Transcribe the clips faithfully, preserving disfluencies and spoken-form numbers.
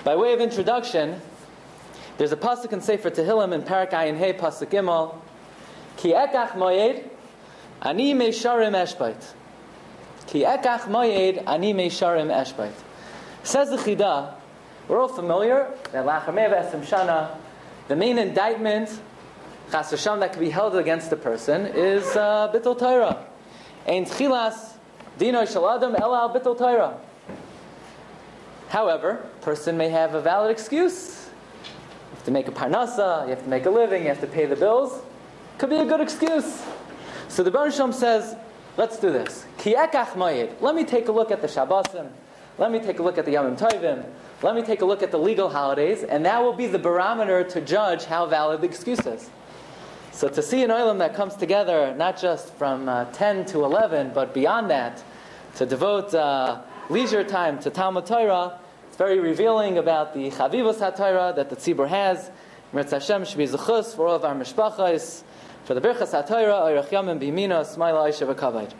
By way of introduction, there's a pasuk in Sefer Tehillim in Parak Ayin Hey pasuk Gimel, Ki ekach moyed, ani meisharim eshbait. Ki ekach moyed, ani meisharim eshbait. Says the Chida, we're all familiar that lachar mea v'esrim shana, the main indictment, chas v'sham, that can be held against a person is uh, bittul Torah. Ein tchilas dino shel adam ela al bittul Torah. However, a person may have a valid excuse. You have to make a parnasa, you have to make a living, you have to pay the bills. Could be a good excuse. So the Baruch Shem says, let's do this. Ki ekach moyed. Let me take a look at the Shabbosim. Let me take a look at the Yomim Tovim. Let me take a look at the legal holidays, and that will be the barometer to judge how valid the excuse is. So to see an olam that comes together, not just from uh, ten to eleven, but beyond that, to devote uh, leisure time to Talmud Torah, it's very revealing about the Chavivos HaTorah that the Tzibur has. Mirz Hashem should be zechus for all of our mishpachos, for the Birchas HaTorah, Oirach Yomim B'Yimino, Smaila Aisha V'Kavod.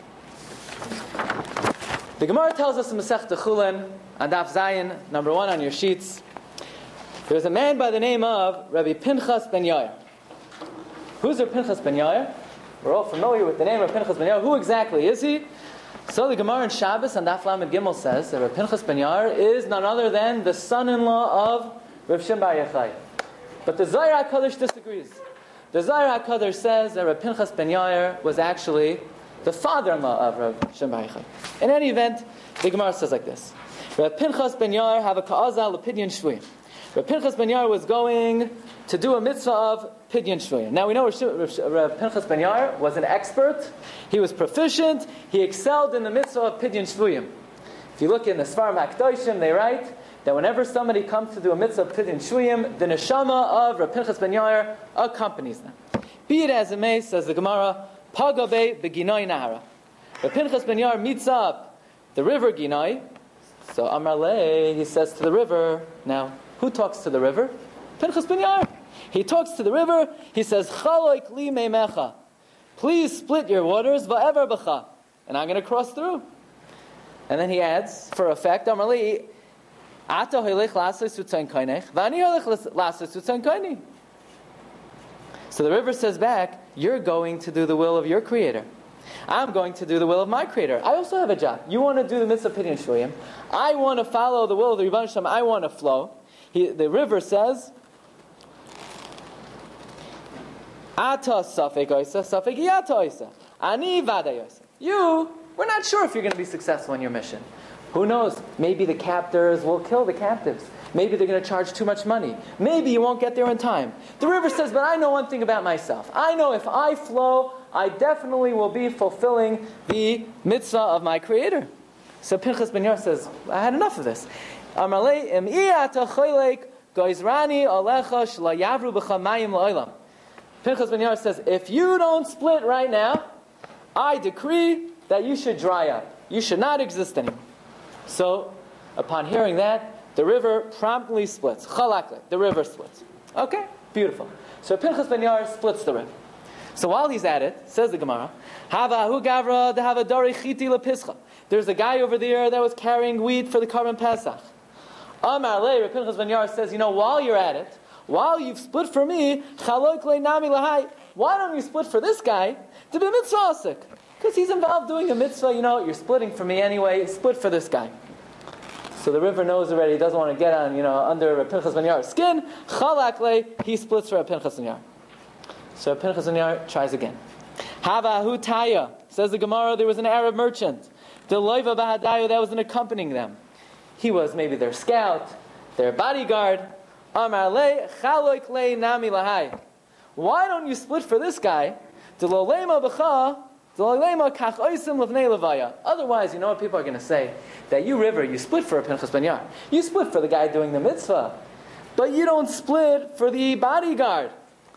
The Gemara tells us in Masechta Chulin, on Daf Zayin, number one on your sheets, there's a man by the name of Rabbi Pinchas ben Yair. Who's Rabbi Pinchas ben Yair? We're all familiar with the name of Pinchas ben Yair. Who exactly is he? So the Gemara in Shabbos on Daf Lamed Gimel says that Rabbi Pinchas ben Yair is none other than the son-in-law of Rav Shimon bar Yochai. But the Zohar HaKadosh disagrees. The Zohar HaKadosh says that Rabbi Pinchas ben Yair was actually the father-in-law of Rav Shimon bar Yochai. In any event, the Gemara says like this. Rav Pinchas ben Yair have a ka'azah l'pidyon shvuyim. Rav Pinchas ben Yair was going to do a mitzvah of pidyon shvuyim. Now we know Rav Pinchas ben Yair was an expert. He was proficient. He excelled in the mitzvah of pidyon shvuyim. If you look in the Sfarim HaKadoshim, they write that whenever somebody comes to do a mitzvah of pidyon shvuyim, the neshama of Rav Pinchas ben Yair accompanies them. Be it as it may, says the Gemara, Pagabe beginoi nahara. Rav Pinchas ben Yair meets up the river Ginoi. So Amar Le, he says to the river, now, who talks to the river? Pinchas ben Yair. He talks to the river, he says, Chaloik li meimecha. Please split your waters, va'ever b'cha. And I'm going to cross through. And then he adds, for effect, Amar Le, Ata hoilech lasos utzain koinech, v'ani hoilech lasos utzain koini. So the river says back, you're going to do the will of your Creator. I'm going to do the will of my Creator. I also have a job. You want to do the mitzvah pidyon shvuyim. I want to follow the will of the Rebbeinu Shalom. I want to flow. He, the river says, Ata safek oisa, safek yata oisa. Ani vada oisa. You, we're not sure if you're going to be successful in your mission. Who knows? Maybe the captors will kill the captives. Maybe they're going to charge too much money. Maybe you won't get there in time. The river says, but I know one thing about myself. I know if I flow, I definitely will be fulfilling the mitzvah of my Creator. So Pinchas ben Yair says, I had enough of this. Amalei im iyata choylek goizrani alecha shlayavru b'chamayim la'olam. Pinchas ben Yair says, if you don't split right now, I decree that you should dry up. You should not exist anymore. So, upon hearing that, the river promptly splits. Chalakle, the river splits. Okay, beautiful. So Pinchas ben Yair splits the river. So while he's at it, says the Gemara, Havahu gavra dehavadari chiti lepischa. There's a guy over there that was carrying wheat for the Karban Pesach. Amar le, Pinchas ben Yair says, you know, while you're at it, while you've split for me, chalok le nami lahai. Why don't you split for this guy to be mitzvah asik? Because he's involved doing a mitzvah. You know, you're splitting for me anyway. Split for this guy. So the river knows already. He doesn't want to get on, you know, under Pinchas ben Yair's skin. Chalak le, he splits for Pinchas ben Yair. So Pinchas ben Yair tries again. Havahu taya, says the Gemara, there was an Arab merchant. The loiva bahadayu that was an accompanying them. He was maybe their scout, their bodyguard. Amar le, chaloik le nami lahai. Why don't you split for this guy? De lo lema b'cha, de lo lema kach oisim levnei levaya. Otherwise, you know what people are going to say? That you, river, you split for a Pinchas ben Yair. You split for the guy doing the mitzvah. But you don't split for the bodyguard.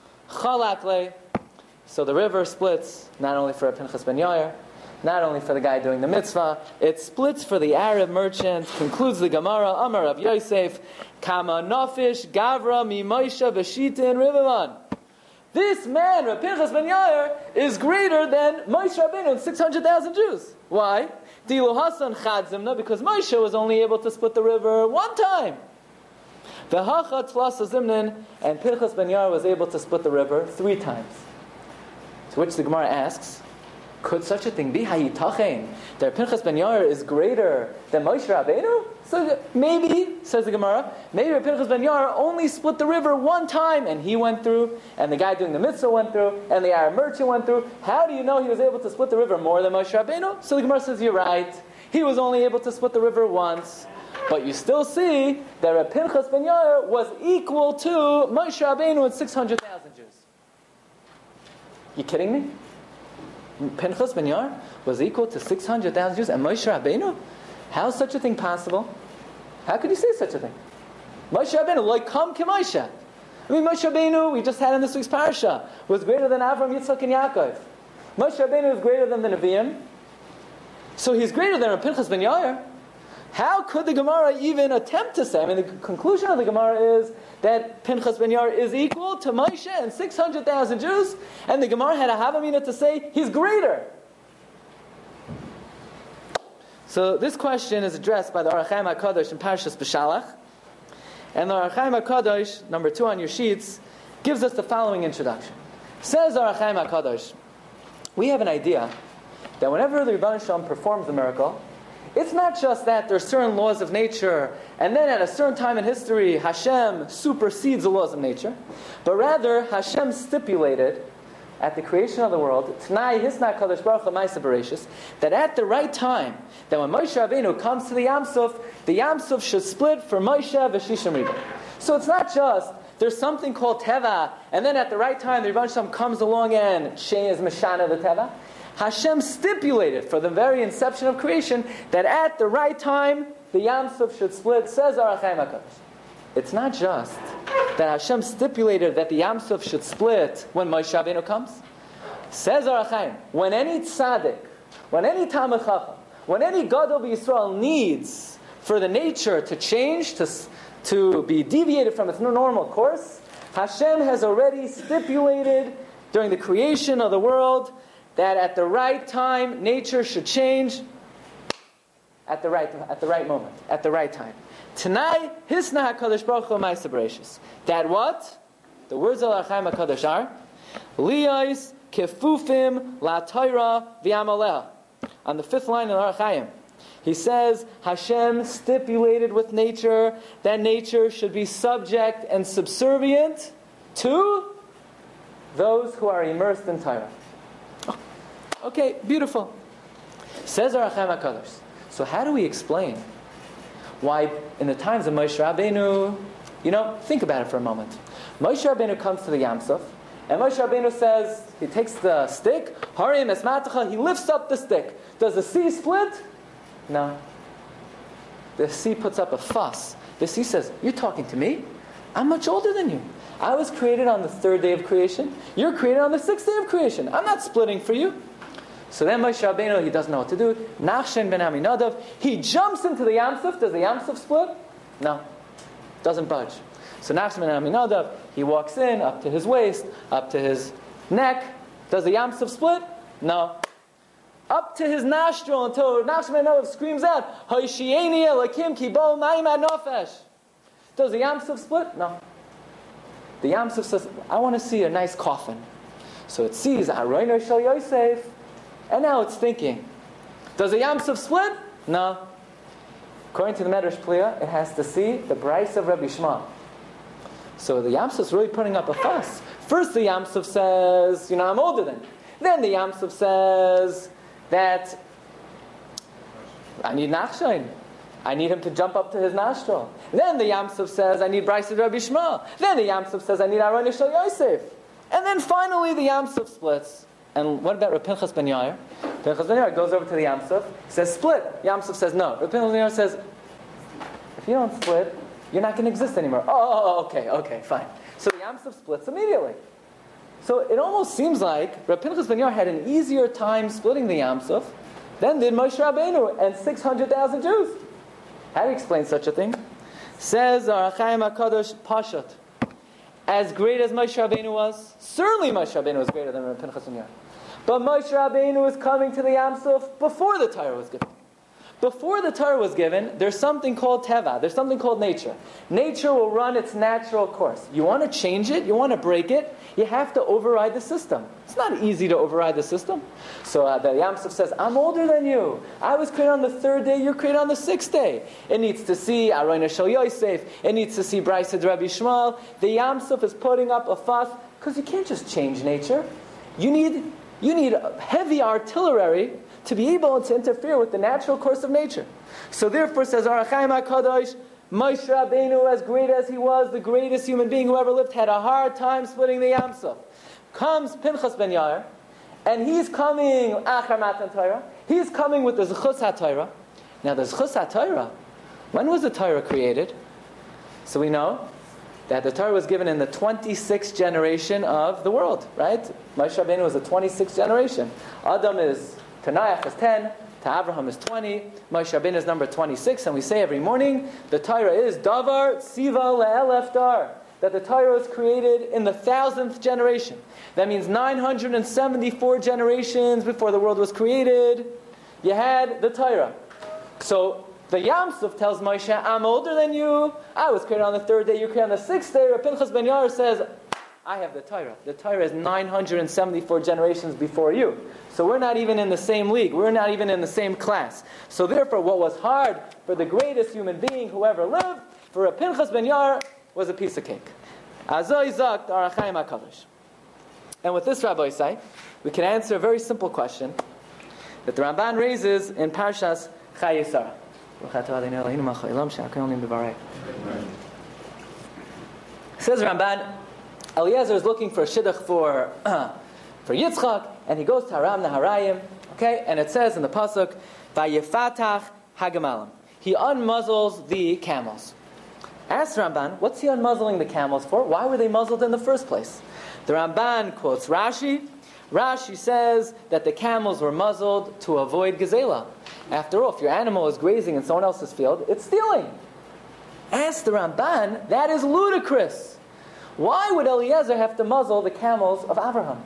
Chalak le. So the river splits, not only for a Pinchas ben Yair, not only for the guy doing the mitzvah, it splits for the Arab merchant. Concludes the Gemara, Amar Rav Yosef, Kama nafish gavra mi Moshe v'shita in Rivavan. This man, Rav Pinchas ben Yair, is greater than Moshe Rabbeinu and six hundred thousand Jews. Why? Dilu Hasan chad zimna, because Moshe was only able to split the river one time. V'hacha tlasa zimnin, and Pinchas ben Yair was able to split the river three times. To which the Gemara asks, could such a thing be? Hayitachein, that Pinchas ben Yair is greater than Moshe Rabbeinu? So maybe, says the Gemara, maybe Pinchas ben Yair only split the river one time, and he went through, and the guy doing the mitzvah went through, and the Arab merchant went through. How do you know he was able to split the river more than Moshe Rabbeinu? So the Gemara says, you're right. He was only able to split the river once. But you still see that Reb Pinchas ben Yair was equal to Moshe Rabbeinu and six hundred thousand Jews. You kidding me? Pinchas ben Yair was equal to six hundred thousand Jews and Moshe Rabbeinu? How is such a thing possible? How could you say such a thing? Moshe Rabbeinu, like come to Moshe. I mean, Moshe Rabbeinu, we just had in this week's parasha, was greater than Avram, Yitzchak, and Yaakov. Moshe Rabbeinu is greater than the Nevi'im. So he's greater than Pinchas ben Yair. How could the Gemara even attempt to say? I mean, the conclusion of the Gemara is that Pinchas ben Yair is equal to Moshe and six hundred thousand Jews, and the Gemara had a Havamina to say he's greater. So this question is addressed by the Orach Chaim HaKadosh in Parshas B'Shalach, and the Orach Chaim HaKadosh, number two on your sheets, gives us the following introduction. Says Orach Chaim HaKadosh, we have an idea that whenever the Rebbeinu Shalom performs a miracle, it's not just that there are certain laws of nature, and then at a certain time in history, Hashem supersedes the laws of nature, but rather Hashem stipulated at the creation of the world, T'nai Hisna Kadosh Baruch Hu Ma'aseh Bereshis, that at the right time, that when Moshe Rabbeinu comes to the Yam Suf, the Yam Suf should split for Moshe v'Shishim Riba. So it's not just there's something called Teva, and then at the right time, the Rebbeinu Shalom comes along and Shei is Meshana the Teva. Hashem stipulated for the very inception of creation that at the right time the Yam Suf should split. Says Orach Chaim HaKadosh, it's not just that Hashem stipulated that the Yam Suf should split when Moshe Rabbeinu comes. Says Orach Chaim, when any tzaddik, when any Talmid Chacham, when any Gadol B'Yisrael needs for the nature to change, to to be deviated from its normal course, Hashem has already stipulated during the creation of the world that at the right time, nature should change at the right at the right moment, at the right time. Tonight, Hisna HaKadosh Baruch Hu Ma'aseh Bereshis. That what? The words of Orach Chaim HaKadosh are Liyos Kefufim La Torah V'Amaleha. On the fifth line of Orach Chaim, he says Hashem stipulated with nature that nature should be subject and subservient to those who are immersed in Torah. Okay, beautiful. Says Orach Chaim HaKadosh. So how do we explain why in the times of Moshe Rabbeinu, you know, think about it for a moment. Moshe Rabbeinu comes to the Yam Suf, and Moshe Rabbeinu says, he takes the stick, Harim Esmatacha, he lifts up the stick. Does the sea split? No. The sea puts up a fuss. The sea says, you're talking to me? I'm much older than you. I was created on the third day of creation. You're created on the sixth day of creation. I'm not splitting for you. So then Moshe Rabbeinu, he doesn't know what to do. Nachshon ben Aminadav, he jumps into the Yam Suf. Does the Yam Suf split? No. Doesn't budge. So Nachshon ben Aminadav, he walks in up to his waist, up to his neck. Does the Yam Suf split? No. Up to his nostril until Nachshon ben Aminadav screams out, Hoshiyeni Elokim ki bo ma'im nofesh. Does the Yam Suf split? No. The Yam Suf says, I want to see a nice coffin. So it sees Aroino Shel Yosef. And now it's thinking, does the Yam Suf split? No. According to the Medrash Pliya, it has to see the Brais of Rabbi Shmuel. So the Yam Suf is really putting up a fuss. First the Yam Suf says, you know, I'm older than you. Then the Yam Suf says that I need Nachshon. I need him to jump up to his nostril. Then the Yam Suf says, I need Brais of Rabbi Shmuel. Then the Yam Suf says, I need Aron Shel Yosef. And then finally the Yam Suf splits. And what about Reb Pinchas ben Yair? Pinchas ben Yair goes over to the Yam Suf, says split. Yam Suf says no. Reb Pinchas ben Yair says, if you don't split, you're not going to exist anymore. Oh, okay, okay, fine. So the Yam Suf splits immediately. So it almost seems like Reb Pinchas ben Yair had an easier time splitting the Yam Suf than did Moshe Rabbeinu and six hundred thousand Jews. How do you explain such a thing? Says Orach Chaim HaKadosh Pashat. As great as Moshe Rabbeinu was, certainly Moshe Rabbeinu was greater than Reb Pinchas ben Yair. But Moshe Rabbeinu was coming to the Yam Suf before the Torah was given. Before the Torah was given, there's something called teva. There's something called nature. Nature will run its natural course. You want to change it, you want to break it, you have to override the system. It's not easy to override the system. So uh, the Yam Suf says, I'm older than you. I was created on the third day, you're created on the sixth day. It needs to see Aroina Shel Yosef. It needs to see Brisa Rabbi Shmuel. The Yam Suf is putting up a fuss, because you can't just change nature. You need, you need heavy artillery to be able to interfere with the natural course of nature. So therefore, says Ohr HaChaim HaKadosh, Moshe Rabbeinu, as great as he was, the greatest human being who ever lived, had a hard time splitting the Yam Suf. Comes Pinchas ben Yair, and he's coming Achar Matan Torah. He's coming with the Zechus HaTorah. Now the Zechus HaTorah, when was the Torah created? So we know that the Torah was given in the twenty-sixth generation of the world, right? Moshe Rabbeinu was the twenty-sixth generation. Adam is, to Noach is ten, to Abraham is twenty, Moshe Rabbeinu is number twenty-six, and we say every morning, the Torah is Davar Tziva Le'elef Dar, that the Torah was created in the thousandth generation. That means nine hundred seventy-four generations before the world was created, you had the Torah. So the Yam Suf tells Moshe, I'm older than you, I was created on the third day, you created on the sixth day. Rav Pinchas ben Yair says, I have the Torah. The Torah is nine hundred seventy-four generations before you. So we're not even in the same league. We're not even in the same class. So therefore, what was hard for the greatest human being who ever lived, for Rav Pinchas ben Yair, was a piece of cake. Azoi zakt Ohr HaChaim HaKadosh. And with this, Rabbi Isai, we can answer a very simple question that the Ramban raises in Parshas Chayei Sarah. Says Ramban, Eliezer is looking for a shidduch for uh, for Yitzchak, and he goes to Aram Naharayim. Okay, and it says in the pasuk, "Vayefatach hagamalim." He unmuzzles the camels. Ask Ramban, what's he unmuzzling the camels for? Why were they muzzled in the first place? The Ramban quotes Rashi. Rashi says that the camels were muzzled to avoid gezela. After all, if your animal is grazing in someone else's field, it's stealing. Ask the Ramban, that is ludicrous. Why would Eliezer have to muzzle the camels of Abraham?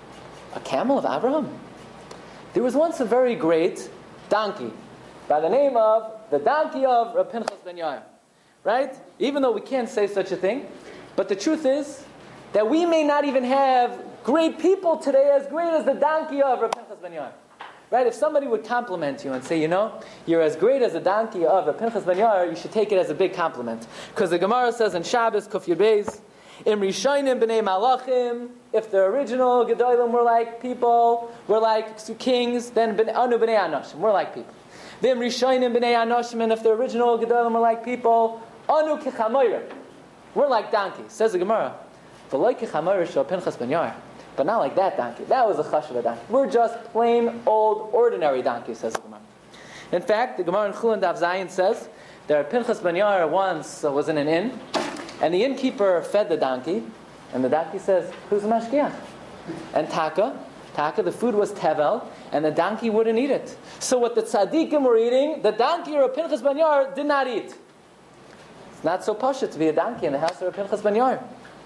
A camel of Abraham? There was once a very great donkey by the name of the donkey of Rav Pinchas ben Yair. Right? Even though we can't say such a thing, but the truth is that we may not even have great people today as great as the donkey of Rav Pinchas ben Yair. Right? If somebody would compliment you and say, you know, you're as great as the donkey of Rav Pinchas ben Yair, you should take it as a big compliment. Because the Gemara says in Shabbos, Kuf Yud Beis, Im Rishonim b'nei Malachim, if the original Gedolim were like people, were like kings, then Anu b'nei Anoshim, we're like people. Im Rishonim b'nei Anoshim, and if the original Gedolim were like people, Anu kichamoyrim, we're like donkeys. Says the Gemara, v'loi kichamoyrim shel Pinchas ben Yair. But not like that donkey. That was a chashuv donkey. We're just plain old, ordinary donkeys, says the Gemara. In fact, the Gemara in Chulin Daf Zayin says that Pinchas ben Yair once uh, was in an inn, and the innkeeper fed the donkey, and the donkey says, who's the mashgiach? And Taka, Taka, the food was tevel, and the donkey wouldn't eat it. So what the tzaddikim were eating, the donkey of Pinchas ben Yair did not eat. It's not so pashut to be a donkey in the house of Pinchas ben Yair.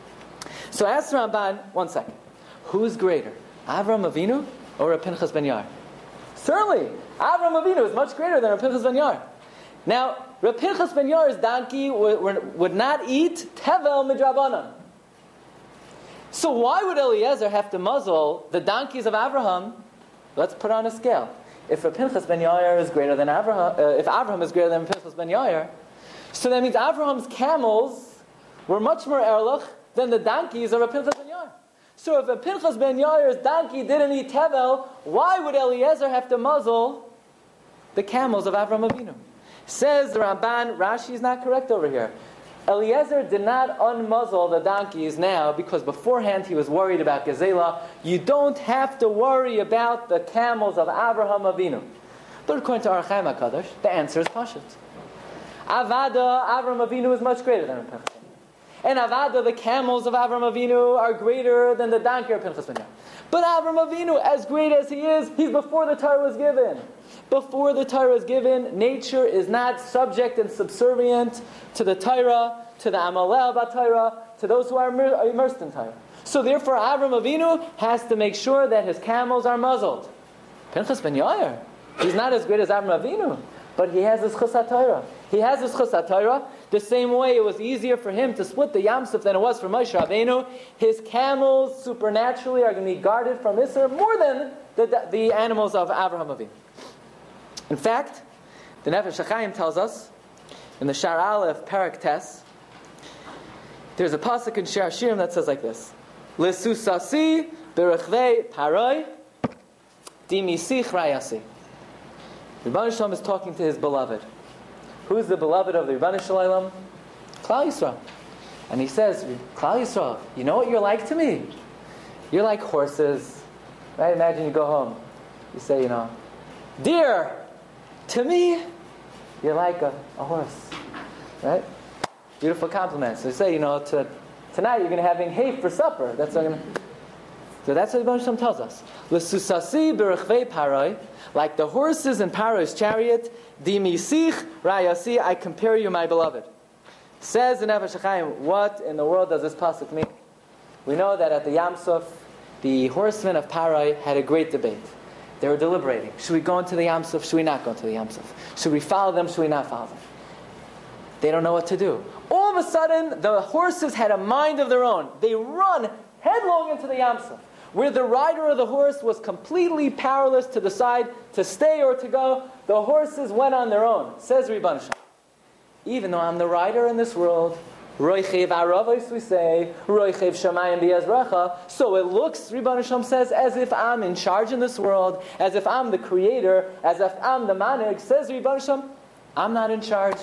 So ask Ramban, one second. Who's greater, Avram Avinu or Rav Pinchas ben Yair? Certainly, Avram Avinu is much greater than Rav Pinchas ben Yair. Now, Rav Pinchas ben Yair's donkey would, would not eat tevel midrabanan. So why would Eliezer have to muzzle the donkeys of Abraham? Let's put on a scale. If Rav Pinchas ben Yair is greater than Abraham, uh, if Abraham is greater than Pinchas ben Yair, so that means Abraham's camels were much more erlich than the donkeys of Rav Pinchas ben Yair. So if a Pinchas ben Yair's donkey didn't eat tevel, why would Eliezer have to muzzle the camels of Avram Avinu? Says the Ramban, Rashi is not correct over here. Eliezer did not unmuzzle the donkeys now because beforehand he was worried about Gezela. You don't have to worry about the camels of Avraham Avinu. But according to Ohr HaChaim HaKadosh, the answer is Pashut. Avada, Avram Avinu is much greater than Pinchas. And Avada, the camels of Avram Avinu, are greater than the donkey of Pinchas ben Yair. But Avram Avinu, as great as he is, he's before the Torah was given. Before the Torah was given, nature is not subject and subservient to the Torah, to the Amalel B'Torah, to those who are immersed in Torah. So therefore, Avram Avinu has to make sure that his camels are muzzled. Pinchas ben Yair, he's not as great as Avram Avinu. But he has his chus HaTorah. He has his chus HaTorah. The same way it was easier for him to split the Yam Suf than it was for Moshe Rabbeinu. His camels supernaturally are going to be guarded from Isser more than the, the, the animals of Avraham Avinu. In fact, the Nefesh HaChaim tells us in the Shar Aleph Parak Tes, there's a pasuk in Shir Hashirim that says like this: L'susasi berechvei paroi dimisich rayasi. Rebbeinu Shalom is talking to his beloved. Who is the beloved of the Rebbeinu Shalom? Klal Yisrael. And he says, Klal Yisrael, you know what you're like to me? You're like horses. Right? Imagine you go home. You say, you know, dear, to me, you're like a, a horse. Right? Beautiful compliment. So you say, you know, to, tonight you're going to have hay for supper. That's what I'm going to... So that's what the Rebbeinu Shalom tells us. L'susasi berechvei paroi, like the horses in Paro's chariot, dimisich rayasi, I compare you, my beloved. Says the Nefesh HaChaim, what in the world does this pasuk mean? We know that at the Yam Suf, the horsemen of Paroi had a great debate. They were deliberating. Should we go into the Yam Suf? Should we not go into the Yam Suf? Should we follow them? Should we not follow them? They don't know what to do. All of a sudden, the horses had a mind of their own. They run headlong into the Yam Suf, where the rider of the horse was completely powerless to decide to stay or to go. The horses went on their own. Says Rebbeinu Shalom, even though I'm the rider in this world, Roichev Aravos, we say, Roichev Shamayim B'Yezrecha, so it looks, Rebbeinu Shalom says, as if I'm in charge in this world, as if I'm the creator, as if I'm the manig. Says Rebbeinu Shalom, I'm not in charge.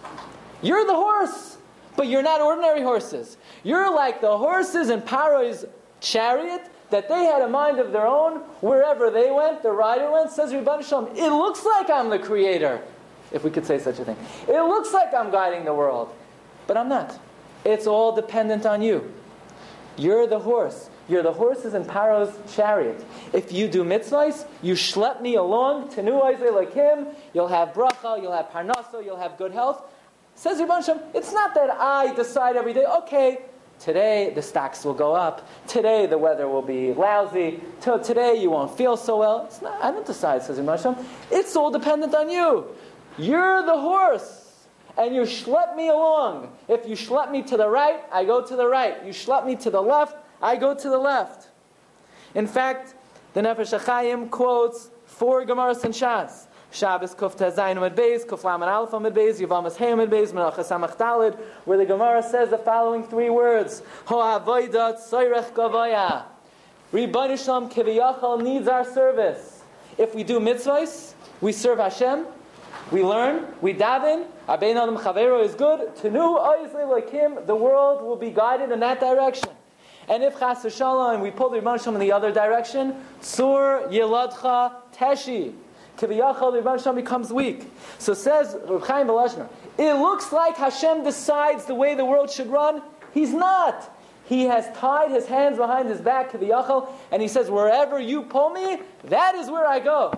You're the horse, but you're not ordinary horses. You're like the horses in Paro's chariot, that they had a mind of their own. Wherever they went, the rider went. Says Rebbeinu Shalom, it looks like I'm the creator, if we could say such a thing. It looks like I'm guiding the world, but I'm not. It's all dependent on you. You're the horse. You're the horses in Paro's chariot. If you do mitzvahs, you schlep me along. Tenu oizei like him. You'll have bracha, you'll have parnaso, you'll have good health. Says Rebbeinu Shalom, it's not that I decide every day, okay, today the stocks will go up. Today the weather will be lousy. T- today you won't feel so well. It's not, I don't decide, says Rebbeinu Shalom. It's all dependent on you. You're the horse, and you schlep me along. If you schlep me to the right, I go to the right. You schlep me to the left, I go to the left. In fact, the Nefesh HaChaim quotes four Gemaras and Shas. Shabbos Kuf Tezayin Amud Beis, Kuf Lamed Aleph Amud Beis, Yevamos Hey Amud Beis, Menachos Samach Daled, where the Gemara says the following three words: Ho Avodah Tzoyrech Gavoya. Rebbeinu Shalom Kiviyachal needs our service. If we do mitzvahs, we serve Hashem, we learn, we daven. Abein Adam Chavero is good. Tenu Oizei like him, the world will be guided in that direction. And if Chas v'Shalom we pull the Rebbeinu Shalom in the other direction, Tzur Yeladcha Teshi. Kiviyachal, the Rebbeinu Shalom becomes weak. So says Reb Chaim Volozhiner, it looks like Hashem decides the way the world should run. He's not. He has tied his hands behind his back, Kiviyachal, and he says, wherever you pull me, that is where I go.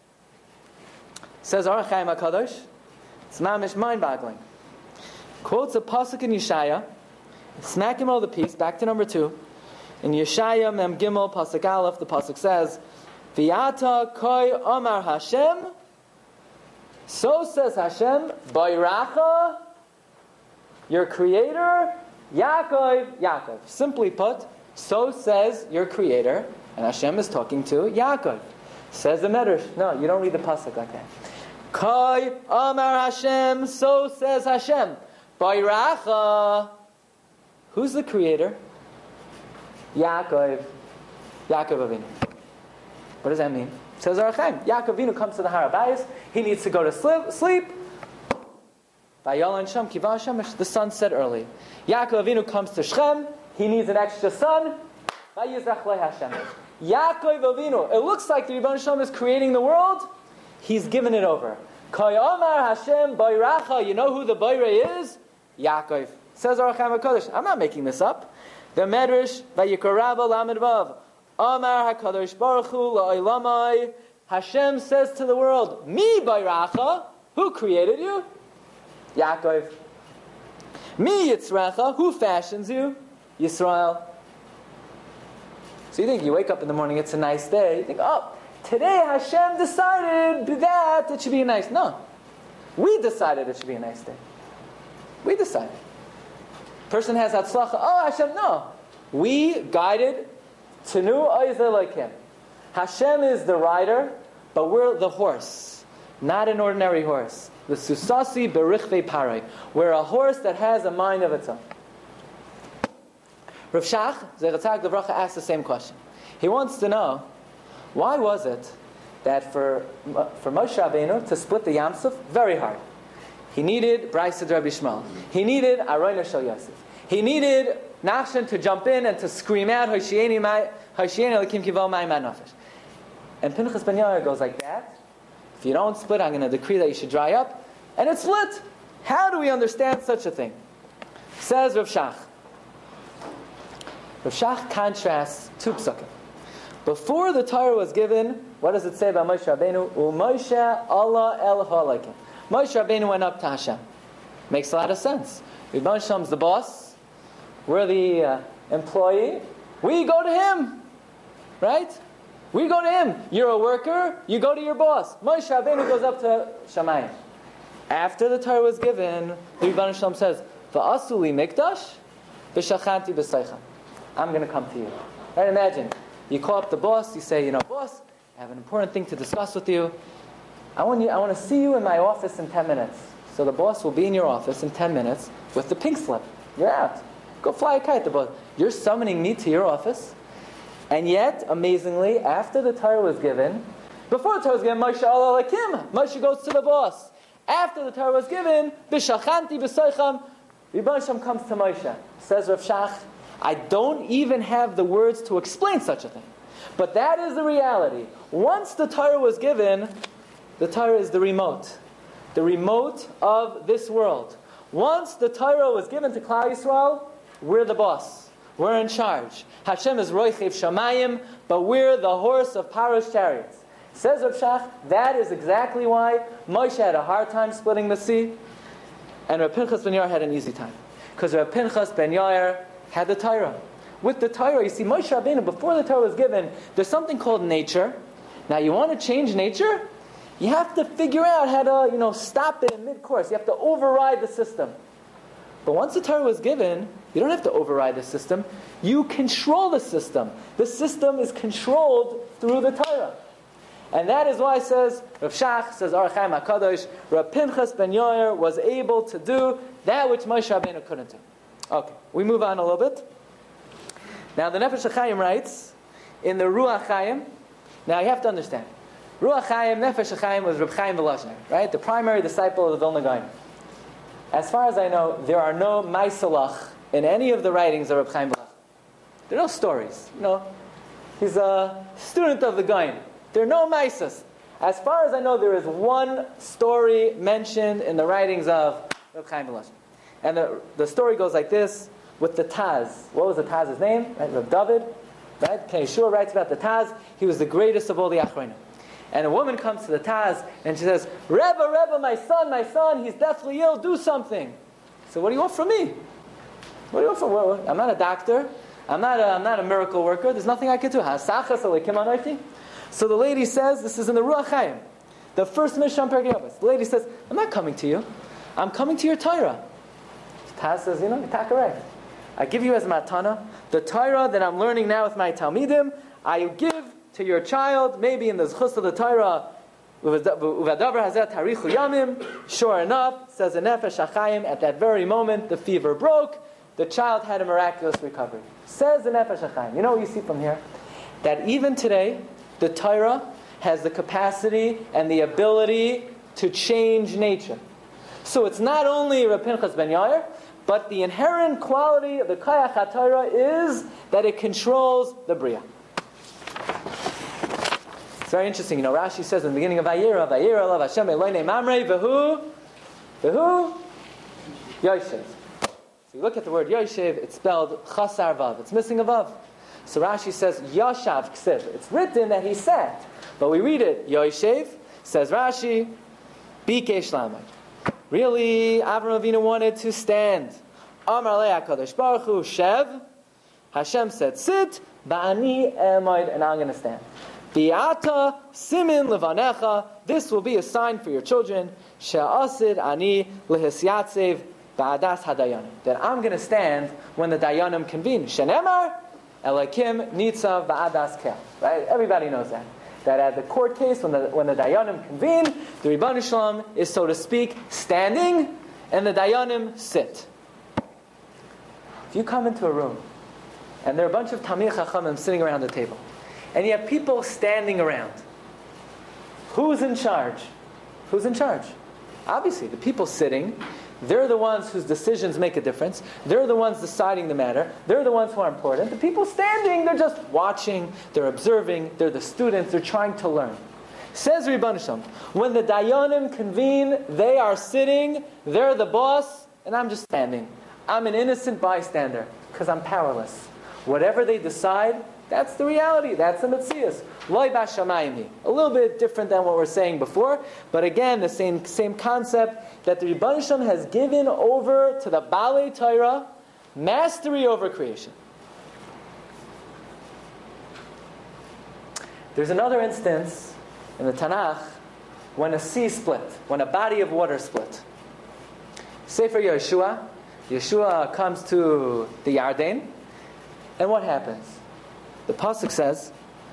Says Ar Chaim HaKadosh, it's mamish mind-boggling. Quotes a pasuk in Yeshaya, smack him all the piece, back to number two. In Yeshaya Mem Gimel, pasuk Aleph, the pasuk says, V'yata koi Omar Hashem. So says Hashem, Bayracha, your creator, Yaakov, Yaakov. Simply put, so says your creator, and Hashem is talking to Yaakov. Says the Medrash. No, you don't read the pasuk like that. Koi Omar Hashem, so says Hashem. Bayracha. Who's the creator? Yaakov. Yaakov Avinu. What does that mean? Says Ar Chaim. Yaakov Avinu comes to the Har HaBayis. He needs to go to sleep. The sun set early. Yaakov Avinu comes to Shechem. He needs an extra sun. Yaakov Avinu. It looks like the Rebbeinu Shalom is creating the world. He's given it over. Koyomar Hashem Bayracha. You know who the Bayra is? Yaakov. Says Ar Chaim HaKadosh. I'm not making this up. The Medrash Vayikarabah Lamed Vav. Amar HaKadosh Baruch Hu La'olamai. Hashem says to the world, Mi Bayracha. Who created you? Yaakov. Mi Yitzracha. Who fashions you? Yisrael. So you think you wake up in the morning, it's a nice day. You think, oh, today Hashem decided that it should be nice. No. We decided it should be a nice day. We decided. Person has Hatzlacha. Oh, Hashem, no. We guided Tenu Oiz Elokim. Hashem is the rider, but we're the horse. Not an ordinary horse. The Susasi Berichve Parai. We're a horse that has a mind of its own. Rav Shach, Zechatzak Devracha, asked the same question. He wants to know, why was it that for, for Moshe Rabbeinu to split the Yam Suf, very hard. He needed Brayso Rabbi Shmuel. He needed Aroina Shel Yosef. He needed Nachshon to jump in and to scream out, Hoshieni Lakim Kival Mai Manafesh. And Pinchas Ben Yair goes like that. If you don't split, I'm going to decree that you should dry up. And it's split. How do we understand such a thing? Says Rav Shach. Rav Shach contrasts two psukim. Before the Torah was given, what does it say about Moshe Rabbeinu? U'Moshe Allah el ha'alakim. Moshe Rabbeinu went up to Hashem. Makes a lot of sense. Rebbeinu Shalom's the boss. We're the uh, employee. We go to him. Right? We go to him. You're a worker. You go to your boss. Moshe Rabbeinu goes up to Shamayim. After the Torah was given, the Rebbeinu Shalom says, V'asu li mikdash v'shachanti b'seicham. I'm going to come to you. Right? Imagine. You call up the boss, you say, you know, boss, I have an important thing to discuss with you. I want you. I want to see you in my office in ten minutes. So the boss will be in your office in ten minutes with the pink slip. You're out. Go fly a kite. The boss. You're summoning me to your office. And yet, amazingly, after the Torah was given, before the Torah was given, Moshe Allah Lakim, Moshe goes to the boss. After the Torah was given, B'shachanti b'soicham, Rebbeinu Shalom comes to Moshe. Says Rav Shach, I don't even have the words to explain such a thing. But that is the reality. Once the Torah was given, the Torah is the remote. The remote of this world. Once the Torah was given to Klal Yisrael, we're the boss. We're in charge. Hashem is Roichev Shamayim, but we're the horse of Paro's chariots. Says Rav Shach, that is exactly why Moshe had a hard time splitting the sea, and Rav Pinchas Ben Yair had an easy time. Because Rav Pinchas Ben Yair had the Torah. With the Torah, you see, Moshe Rabbeinu, before the Torah was given, there's something called nature. Now, you want to change nature? You have to figure out how to, you know, stop it in mid-course. You have to override the system. But once the Torah was given, you don't have to override the system. You control the system. The system is controlled through the Torah. And that is why it says, Rav Shach, says Or HaChaim HaKadosh, Rav Pinchas Ben Yair was able to do that which Moshe Rabbeinu couldn't do. Okay, we move on a little bit. Now the Nefesh HaChaim writes, in the Ruach Chaim, now you have to understand, Ruach Chaim, Nefesh HaChaim was Reb Chaim Volozhiner, right? The primary disciple of the Vilna Gaon. As far as I know, there are no Maisalach in any of the writings of Reb Chaim Volozhiner. There are no stories. You know, he's a student of the Gaon. There are no Maisas. As far as I know, there is one story mentioned in the writings of Reb Chaim Volozhiner. And the, the story goes like this, with the Taz. What was the Taz's name? Right? Reb David. Right? Pnei Yeshua writes about the Taz. He was the greatest of all the Achronim. And a woman comes to the Taz and she says, Rebbe, Rebbe, my son, my son, he's deathly ill, do something. So what do you want from me? What do you want from me? I'm not a doctor. I'm not a, I'm not a miracle worker. There's nothing I can do. So the lady says, this is in the Ruach Chaim, the first Mishnah Perkei Avos. The lady says, I'm not coming to you. I'm coming to your Torah. Taz says, you know, you're correct. I give you as matana the Torah that I'm learning now with my Talmidim. I give to your child, maybe in the zchus of the Torah, uvadavar hazeh tarichu yamim. Sure enough, says the Nefesh HaChaim, at that very moment the fever broke. The child had a miraculous recovery. Says the Nefesh HaChaim. You know what you see from here? That even today, the Torah has the capacity and the ability to change nature. So it's not only Reb Pinchas Ben Yair, but the inherent quality of the Kayach HaTorah is that it controls the Bria. It's very interesting. You know, Rashi says in the beginning of Vayera, Vayera Alav Hashem Eloinei Mamrei V'hu, V'hu, Yoshev. So you look at the word Yoshev, it's spelled Chasar Vav. It's missing a Vav. So Rashi says Yashav Ksiv. It's written that he sat. But we read it, Yoshev, says Rashi, Bikesh Lamed. Really, Avraham Avinu wanted to stand. Amar le HaKadosh Baruch Hu, Shev. Hashem said, sit, ba'ani emod, and I'm going to stand. Bi'ata simin levanecha, this will be a sign for your children. she'asid ani lehisyatzev ba'adas hadayanim. That I'm going to stand when the dayanim convene. Shenemar elakim nitzav ba'adas kel. Right? Everybody knows that. That at the court case, when the when the dayanim convene, the Ribbon Shalom is, so to speak, standing, and the dayanim sit. If you come into a room, and there are a bunch of Talmidei Chachamim sitting around the table, and you have people standing around, who's in charge? Who's in charge? Obviously, the people sitting. They're the ones whose decisions make a difference. They're the ones deciding the matter. They're the ones who are important. The people standing, they're just watching, they're observing, they're the students, they're trying to learn. Says Ribbon Shalom, when the Dayanim convene, they are sitting, they're the boss, and I'm just standing. I'm an innocent bystander, because I'm powerless. Whatever they decide, that's the reality. That's the Metzias. Loi bashamayim. A little bit different than what we were saying before, but again, the same same concept that the Ribbon Shalom has given over to the Balei Torah mastery over creation. There's another instance in the Tanakh when a sea split, when a body of water split. Sefer Yeshua, Yeshua comes to the Yarden, and what happens? The pasuk says,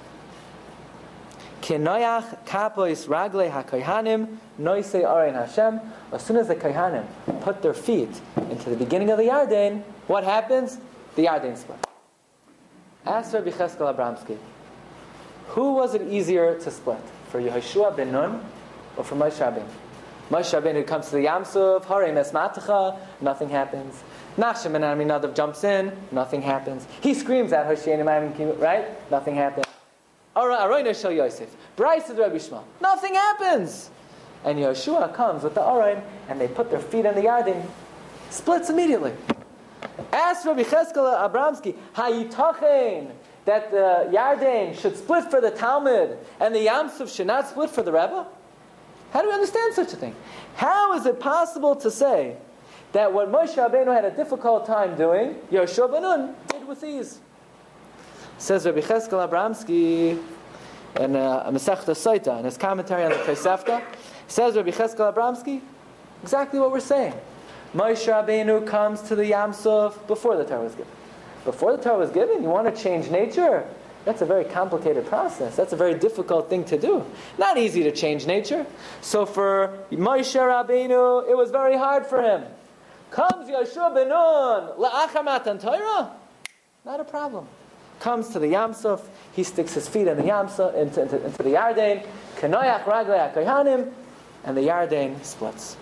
"Kenoyach kapois ragle hakohanim noisei arein Hashem." As soon as the kohanim put their feet into the beginning of the Yarden, what happens? The Yarden split. Ask Rabbi Cheskel Abramsky, who was it easier to split, for Yehoshua ben Nun or for Moshe Rabbeinu? Moshe Rabbeinu comes to the Yam Suf, Harei Mesmatacha, nothing happens. Nachshon ben Aminadav jumps in, nothing happens. He screams at Hoshein, right? Nothing happens. Aroina Shel Yosef, Bryce of Rabbi Shmuel, nothing happens. And Yehoshua comes with the Aron, and they put their feet in the Yarden, splits immediately. Ask Rabbi Cheskel Abramsky, Hayitachen, that the Yarden should split for the Talmud, and the Yam Suf should not split for the Rebbe? How do we understand such a thing? How is it possible to say that what Moshe Rabbeinu had a difficult time doing, Yehoshua ben Nun did with ease? Says Rabbi Cheskel Abramsky in uh, Masechta Saita, in his commentary on the Tosefta, says Rabbi Cheskel Abramsky, exactly what we're saying. Moshe Rabbeinu comes to the Yam Suf before the Torah was given. Before the Torah was given, you want to change nature? That's a very complicated process. That's a very difficult thing to do. Not easy to change nature. So for Moshe Rabbeinu, it was very hard for him. Comes Yehoshua ben Nun la'achar matan Torah? Not a problem. Comes to the Yam Suf, he sticks his feet in the Yam Suf, into, into, into the Yarden, Kenoyach raglei hakohanim, and the Yarden splits.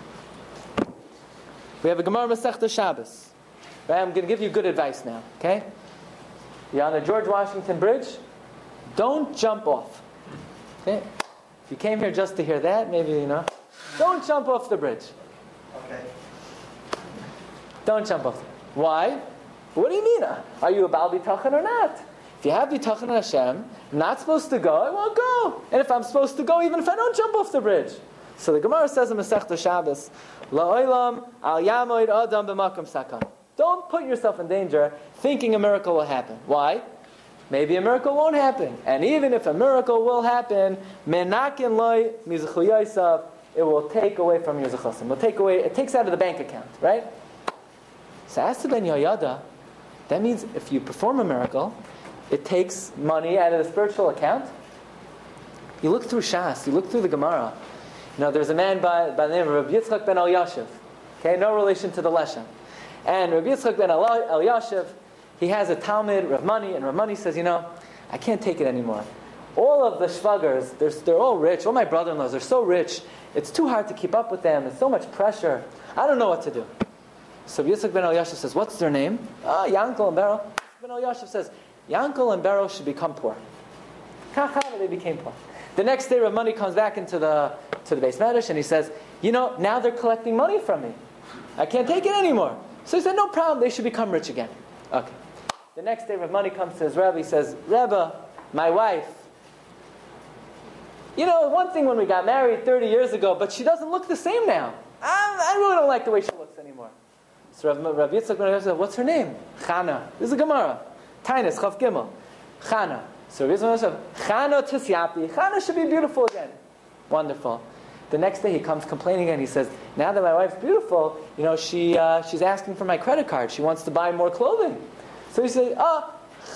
We have a Gemara Masechta Shabbos. Right? I'm going to give you good advice now. Okay? You're on the George Washington Bridge. Don't jump off. Okay? If you came here just to hear that, maybe you know. Don't jump off the bridge. Okay. Don't jump off. Why? What do you mean? Are you a Baal Bitachon or not? If you have Bitachon on Hashem, I'm not supposed to go, I won't go. And if I'm supposed to go, even if I don't jump off the bridge. So the Gemara says in Masechta Shabbos, La'olam al yamoid adam b'makom sakan. Don't put yourself in danger thinking a miracle will happen. Why? Maybe a miracle won't happen. And even if a miracle will happen, menakin loy mizuchu yosav, it will take away from your zechusim. It will take away, it takes out of the bank account, right? So as to Ben Yoyada, that means if you perform a miracle, it takes money out of the spiritual account. You look through Shas, you look through the Gemara. You know, there's a man by, by the name of Rabbi Yitzchak ben Elyashiv. Okay, no relation to the Leshem. And Rabbi Yitzchak ben Elyashiv, he has a Talmud, Rav Mani, and Rav Mani says, you know, I can't take it anymore. All of the shvagars, they're, they're all rich. All my brother-in-laws, they're so rich. It's too hard to keep up with them. There's so much pressure. I don't know what to do. So Yitzchak ben Elyashiv says, what's their name? Ah, Yankel and Beryl. Ben Elyashiv says, Yankel and Beryl should become poor. Kachava, they became poor. The next day, Rav Mani comes back into the to the Beis Medrash and he says, you know, now they're collecting money from me. I can't take it anymore. So he said, no problem, they should become rich again. Okay. The next day, Rav Mani comes to his Rebbe, he says, Rebbe, my wife, you know, one thing when we got married thirty years ago, but she doesn't look the same now. I, I really don't like the way she looks anymore. So Rav, Rav Yitzchak ben Elyashiv said, what's her name? Chana. This is a Gemara. Tainus, Chav Gimel. Chana. So Rav Yitzchak ben Elyashiv said, Chana Tisyapi. Chana should be beautiful again. Wonderful. The next day he comes complaining again. He says, now that my wife's beautiful, you know, she uh, she's asking for my credit card. She wants to buy more clothing. So he says, oh,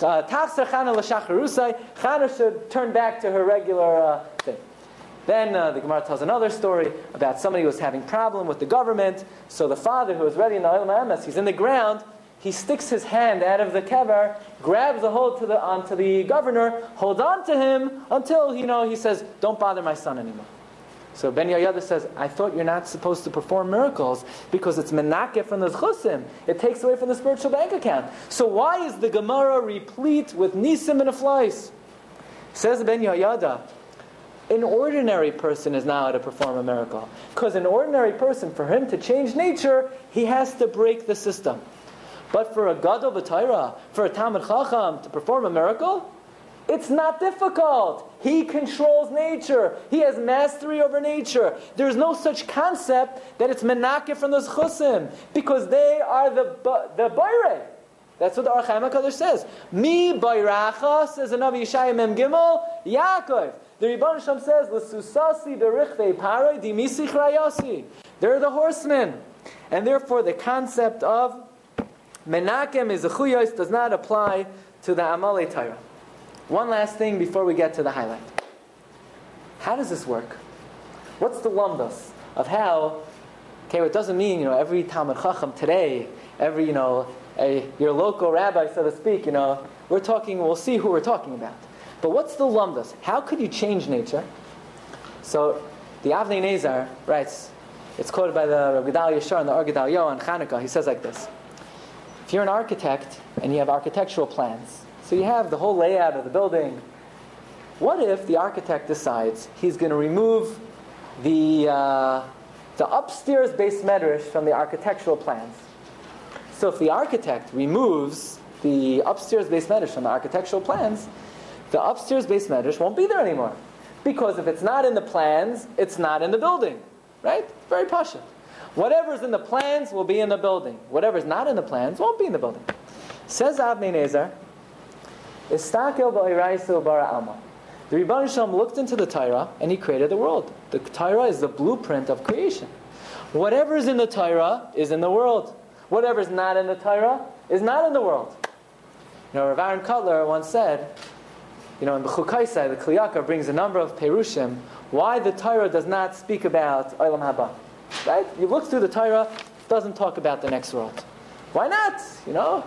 Chana should turn back to her regular uh, thing. Then uh, the Gemara tells another story about somebody who was having problem with the government. So the father, who was ready in the Olam Ha'emes, he's in the ground. He sticks his hand out of the kever, grabs a hold to the onto the governor, holds on to him until, you know, he says, "Don't bother my son anymore." So Ben Yoyada says, "I thought you're not supposed to perform miracles because it's menakeh from the chusim. It takes away from the spiritual bank account. So why is the Gemara replete with nisim and aflais?" Says Ben Yoyada, an ordinary person is not allowed to perform a miracle. Because an ordinary person, for him to change nature, he has to break the system. But for a gadol b'Torah, for a Talmid Chacham to perform a miracle, it's not difficult. He controls nature. He has mastery over nature. There's no such concept that it's menakeh from the chusim, because they are the the bayrei. That's what the Ar Chaim HaKadosh says. Mi bayracha, says the Navi Yeshaya Mem Gimel, Yaakov. The Rebbeinu Shem says, L'susasi berichvei paroi dimisi chrayasi. They're the horsemen. And therefore the concept of menakem is a chuyos does not apply to the Amalei Torah. One last thing before we get to the highlight. How does this work? What's the lumdos of how, okay, it doesn't mean, you know, every Talmid Chacham today, every, you know, a, your local rabbi, so to speak, you know, we're talking, we'll see who we're talking about. But what's the lumdos? How could you change nature? So, the Avnei Nezer writes, it's quoted by the Rav Gedalia Yashar and the Or Gedalia on Chanukah. He says like this: if you're an architect and you have architectural plans, so you have the whole layout of the building, what if the architect decides he's going to remove the uh, the upstairs base medrash from the architectural plans? So if the architect removes the upstairs base medrash from the architectural plans, the upstairs base medrash won't be there anymore. Because if it's not in the plans, it's not in the building. Right? Very pashut. Whatever's in the plans will be in the building. Whatever's not in the plans won't be in the building. Says Avnei Nezer, Istakel ba'iraisu bara alma. The Rebbeinu Shalom looked into the Torah and he created the world. The Torah is the blueprint of creation. Whatever's in the Torah is in the world. Whatever's not in the Torah is not in the world. You know, Rav Aaron Kotler once said, you know, in Bechukaisai, the Kli Yakar brings a number of perushim why the Torah does not speak about Olam Haba. Right? You look through the Torah, it doesn't talk about the next world. Why not? You know?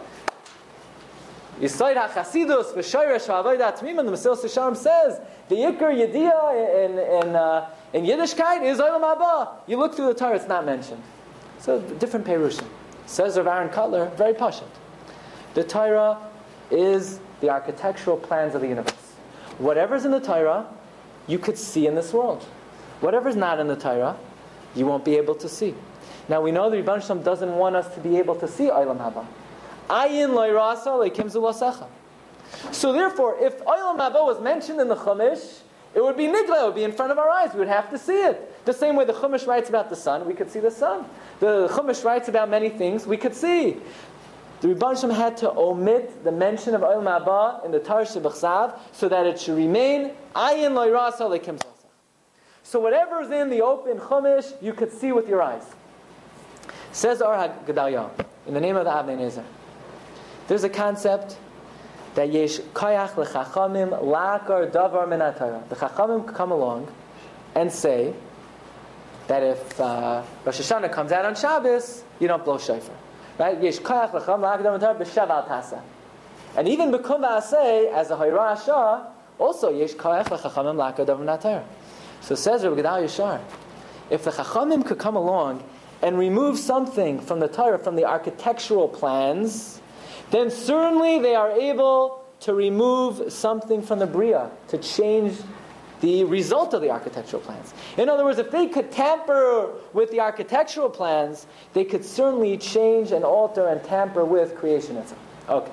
Yisoid HaChasidus v'shoyresh v'avodat t'mimah, the Mesilas Yesharim says, the Yikar Yediyah in, in, uh, in Yiddishkeit is Olam Haba. You look through the Torah, it's not mentioned. So, different perushim. Says Rav Aaron Kotler, very pashut. The Torah is the architectural plans of the universe. Whatever's in the Torah, you could see in this world. Whatever's not in the Torah, you won't be able to see. Now we know the Rebbeinu Shalom doesn't want us to be able to see Olam Haba. Ayin lo yirasa leikim zu lasecha. So therefore, if Olam Haba was mentioned in the Chumash, it would be nigla, it would be in front of our eyes. We would have to see it. The same way the Chumash writes about the sun, we could see the sun. The Chumash writes about many things, we could see. The Rebbeinu Shalom had to omit the mention of Olam Haba in the Torah Shebechsav so that it should remain Ayin lo yirasa leikim zu lasecha. So whatever's in the open Chumash, you could see with your eyes. Says Or Gedalia, in the name of the Avnei Nezer, there's a concept that yesh koyach lechachamim lakar davar min haTorah. The chachamim come along and say that if uh, Rosh Hashanah comes out on Shabbos, you don't blow shofar. Right? Yesh koyach lechachamim lakar davar min haTorah b'shav al tasa. And even b'kum v'aseh, as a hoyrah ashah, also yesh koyach lechachamim lakar davar min haTorah. So says Rabbi Gedalia Yashar, if the chachamim could come along and remove something from the Torah, from the architectural plans, then certainly they are able to remove something from the Bria, to change the result of the architectural plans. In other words, if they could tamper with the architectural plans, they could certainly change and alter and tamper with creation itself. Okay.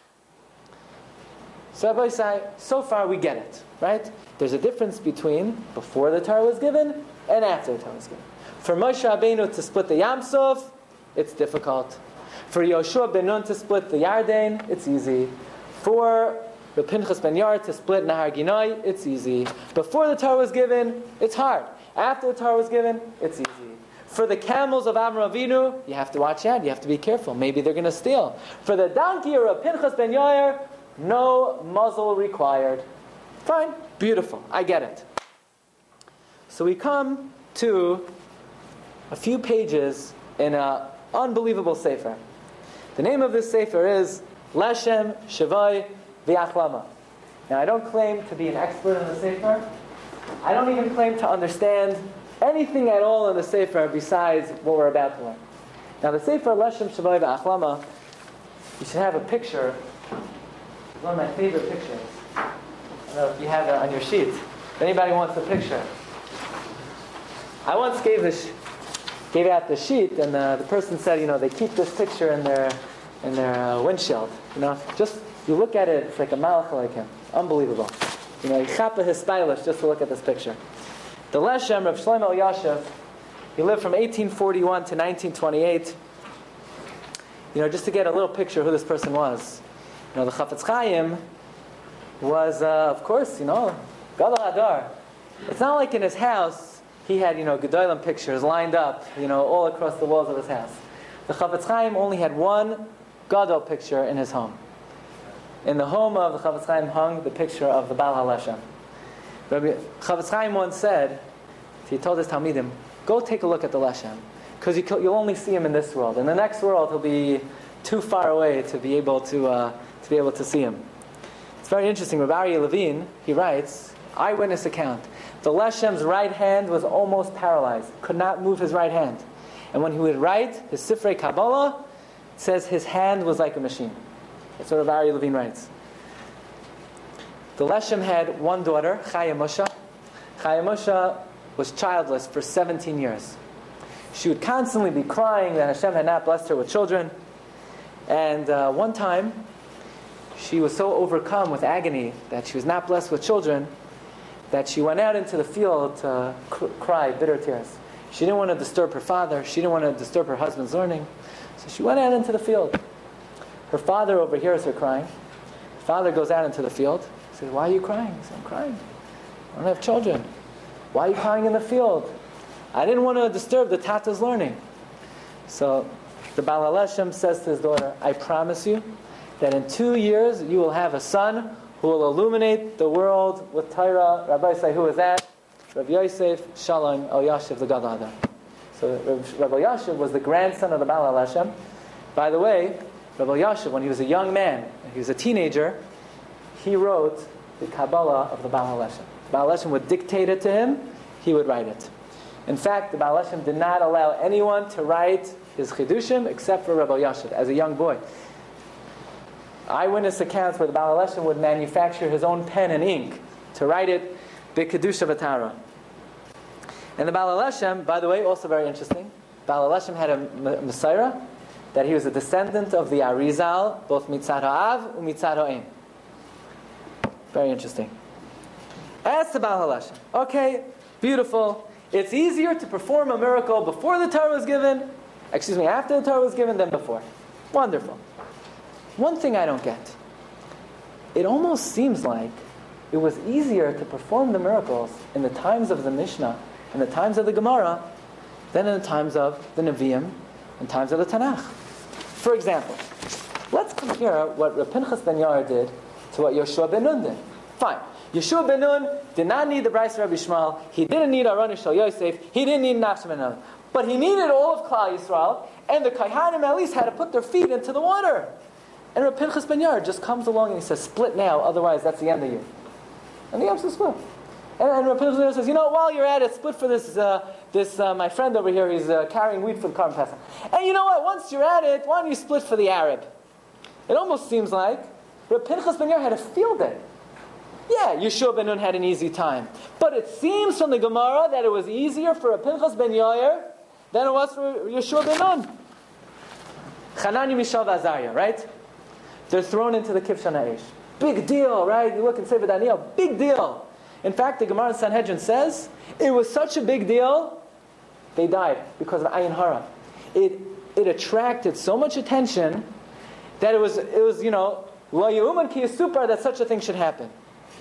So Rabbi say, so far we get it, right? There's a difference between before the Torah was given and after the Torah was given. For Moshe Rabbeinu to split the Yam Suf, it's difficult. For Yoshua ben Nun to split the Yarden, it's easy. For the Pinchas ben Yair to split Nahar Ginai, it's easy. Before the Torah was given, it's hard. After the Torah was given, it's easy. For the camels of Avram Avinu, you have to watch out. You have to be careful. Maybe they're going to steal. For the donkey or a Pinchas ben Yair, no muzzle required. Fine. Beautiful. I get it. So we come to a few pages in an unbelievable sefer. The name of this sefer is Leshem Shavai V'Achlama. Now, I don't claim to be an expert in the sefer. I don't even claim to understand anything at all in the sefer besides what we're about to learn. Now, the sefer Leshem Shavai V'Achlama, you should have a picture. One of my favorite pictures. I don't know if you have it on your sheet. If anybody wants a picture. I once gave this, gave out the sheet, and uh, the person said, you know, they keep this picture in their in their uh, windshield. You know, just you look at it, it's like a malach like him. Unbelievable. You know, Yichapa is stylish just to look at this picture. The Leshem, Rav Shlomo Elyashiv, he lived from eighteen forty-one to nineteen twenty-eight. You know, just to get a little picture of who this person was. You know, the Chafetz Chaim was, uh, of course, you know, Gadol Hadar. It's not like in his house he had, you know, Gedolim pictures lined up, you know, all across the walls of his house. The Chafetz Chaim only had one Gadol picture in his home. In the home of the Chafetz Chaim hung the picture of the Baal HaLeshem. Rabbi Chafetz Chaim once said, he told his Talmidim, go take a look at the Leshem, because you, you'll only see him in this world. In the next world, he'll be too far away to be able to uh, to be able to see him. It's very interesting. Rabbi Aryeh Levine, he writes, eyewitness account. The Leshem's right hand was almost paralyzed, could not move his right hand, and when he would write his Sifrei Kabbalah, it says his hand was like a machine. That's what Rabbi Aryeh Levine writes. The Leshem had one daughter, Chaya Moshe. Chaya Moshe was childless for seventeen years. She would constantly be crying that Hashem had not blessed her with children. And uh, one time, she was so overcome with agony that she was not blessed with children that she went out into the field to cr- cry bitter tears. She didn't want to disturb her father. She didn't want to disturb her husband's learning. So she went out into the field. Her father overhears her crying. Her father goes out into the field. He says, why are you crying? He says, I'm crying. I don't have children. Why are you crying in the field? I didn't want to disturb the Tata's learning. So the Baal HaLeshem says to his daughter, I promise you that in two years you will have a son who will illuminate the world with Torah. Rabbi say, who is that? Rabbi Yosef Shalom Elyashiv the Gadol Hadar. So Rabbi Elyashiv was the grandson of the Baal HaLeshem. By the way, Rabbi Elyashiv, when he was a young man, he was a teenager, he wrote the Kabbalah of the Baal HaLeshem. The Baal HaLeshem would dictate it to him, he would write it. In fact, the Baal HaLeshem did not allow anyone to write his Chidushim except for Rabbi Elyashiv as a young boy. Eyewitness accounts where the Baal HaLeshem would manufacture his own pen and ink to write it, B'Kedusha V'Tara. And the Baal HaLeshem, by the way, also very interesting, Baal HaLeshem had a Messiah, that he was a descendant of the Arizal, both Mitzad Ha'av and Mitzad Ha'im. Very interesting. As to Baal HaLeshem, okay, beautiful. It's easier to perform a miracle before the Torah was given, excuse me, after the Torah was given than before. Wonderful. One thing I don't get. It almost seems like it was easier to perform the miracles in the times of the Mishnah, in the times of the Gemara, than in the times of the Nevi'im, in times of the Tanakh. For example, let's compare what Rav Pinchas ben Yair did to what Yoshua ben Nun did. Fine. Yeshua ben Nun did not need the Brais Rabbi Shmuel. He didn't need Aron Shel Yosef. He didn't need Nachshon ben Nun. But he needed all of Klal Yisrael, and the Kohanim at least had to put their feet into the water. And Rav Pinchas ben Yair just comes along and he says, split now, otherwise that's the end of you. And the Yom says, split. And, and Rav Pinchas ben Yair says, you know, while you're at it, split for this, uh, this uh, my friend over here, he's uh, carrying wheat for the Karm Pesach. And you know what, once you're at it, why don't you split for the Arab? It almost seems like Rav Pinchas ben Yair had a field day. Yeah, Yeshua ben Nun had an easy time. But it seems from the Gemara that it was easier for Rav Pinchas ben Yair than it was for Yeshua ben Nun. Hanani, Mishael, Azariah, right? They're thrown into the Kivshan Ha'esh. Big deal, right? You look and say, Daniel, big deal. In fact, the Gemara in Sanhedrin says, it was such a big deal, they died because of Ayin Hara. It it attracted so much attention that it was, it was you know, Lo Ye'uman Ki Yisupar that such a thing should happen.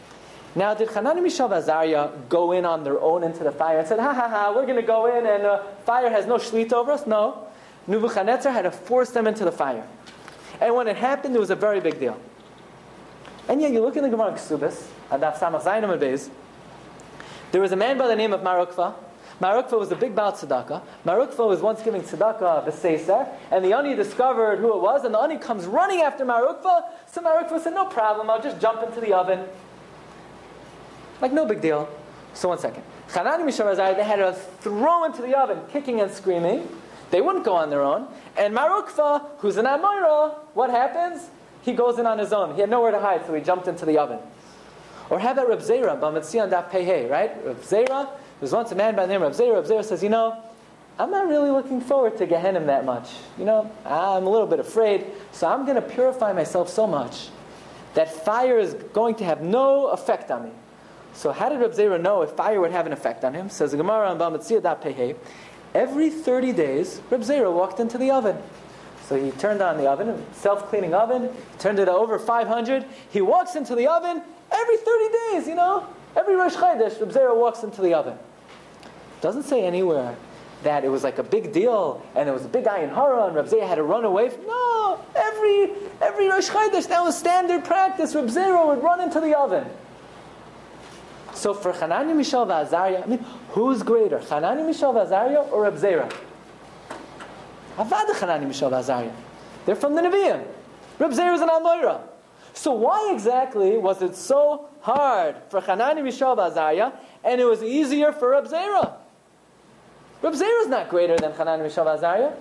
Now, did Hanani, Mishael, and Azariah go in on their own into the fire and said, ha ha ha, we're going to go in and uh, fire has no shlita over us? No. Nebuchadnezzar had to force them into the fire. And when it happened, it was a very big deal. And yet, you look in the Gemara Ksubis, Adaf Samach Zayin Amud Beis, there was a man by the name of Marukva. Marukva was a big Baal Tzedakah. Marukva was once giving Tzedakah B'Seiser, and the Ani discovered who it was, and the Ani comes running after Marukva. So Marukva said, no problem, I'll just jump into the oven. Like, no big deal. So one second. Hanani, Mishael, and Azariah, they had to throw into the oven, kicking and screaming. They wouldn't go on their own. And Marukva, who's an Amoira, what happens? He goes in on his own. He had nowhere to hide, so he jumped into the oven. Or how about Reb Zera, B'Metzion Daf Pehei, right? Reb Zera, there was once a man by the name of Reb Zera. Reb Zera says, you know, I'm not really looking forward to Gehenna that much. You know, I'm a little bit afraid, so I'm going to purify myself so much that fire is going to have no effect on me. So how did Reb Zera know if fire would have an effect on him? Says the Gemara on B'Metzion Daf Pehei, every thirty days, Reb Zera walked into the oven. So he turned on the oven, self-cleaning oven, turned it over five hundred. He walks into the oven every thirty days, you know. Every Rosh Chodesh, Reb Zera walks into the oven. Doesn't say anywhere that it was like a big deal and it was a big ayin hara and Reb Zera had to run away from. No, every every Rosh Chodesh, that was standard practice. Reb Zera would run into the oven. So for Hanani, Mishael, and Azariah, I mean, who's greater, Hanani, Mishael, and Azariah, or Reb Zera? Avada Hanani, Mishael, and Azariah. They're from the Nevi'im. Reb Zera is an Amoira. So why exactly was it so hard for Hanani, Mishael, and Azariah, and it was easier for Reb Zera? Reb Zera is not greater than Hanani, Mishael, and Azariah.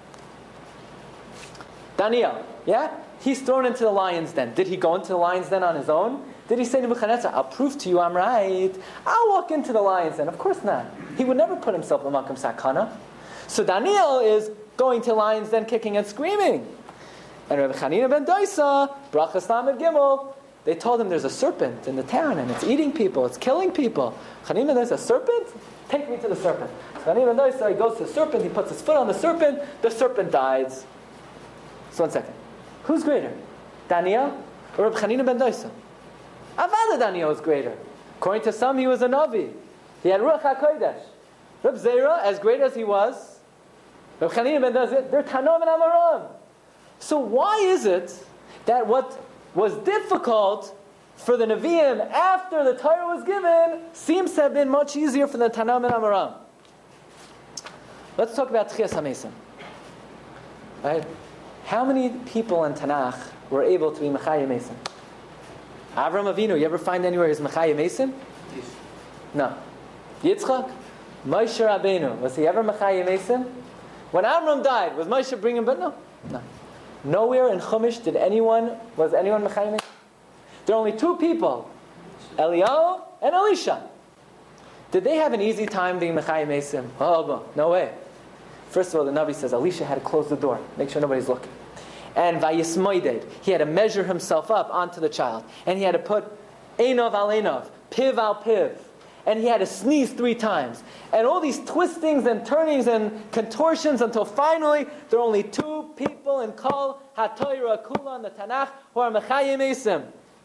Daniel, yeah? He's thrown into the lion's den. Did he go into the lion's den on his own? Did he say to Nebuchadnezzar, I'll prove to you I'm right. I'll walk into the lion's den. Of course not. He would never put himself in Makam Sakana. So Daniel is going to the lion's den kicking and screaming. And Rabbi Chanina ben Doisa, Brachas Lamed Gimel, they told him there's a serpent in the town and it's eating people, it's killing people. Chanina, there's a serpent? Take me to the serpent. So Chanina ben Doisa, he goes to the serpent, he puts his foot on the serpent, the serpent dies. So one second. Who's greater? Daniel or Rabbi Chanina ben Doisa? Avada Daniel was greater. According to some, he was a Navi. He had Ruach HaKodesh. Reb Zera, as great as he was, Reb Chanina ben Doisa, they're Tanom and Amoram. So why is it that what was difficult for the Nevi'im after the Torah was given seems to have been much easier for the Tanom and Amoram? Let's talk about Tchias HaMesim. Right? How many people in Tanakh were able to be Mechayim Mesim? Avram Avinu, you ever find anywhere he's Mechayim Mesim? Yes. No. Yitzchak? Moshe Rabbeinu, was he ever Mechayim Mesim? When Avram died, was Moshe bringing him? But no. No. Nowhere in Chumash did anyone, was anyone Mechayim Mesim? There are only two people, Eliyahu and Elisha. Did they have an easy time being Mechayim Mesim? Oh, no way. First of all, the Navi says Elisha had to close the door, make sure nobody's looking. And Vayismoided, he had to measure himself up onto the child. And he had to put Einov al Einov, Piv al Piv. And he had to sneeze three times. And all these twistings and turnings and contortions until finally there are only two people in Kol HaTorah Kula in the Tanakh who are Mechayim Mesim.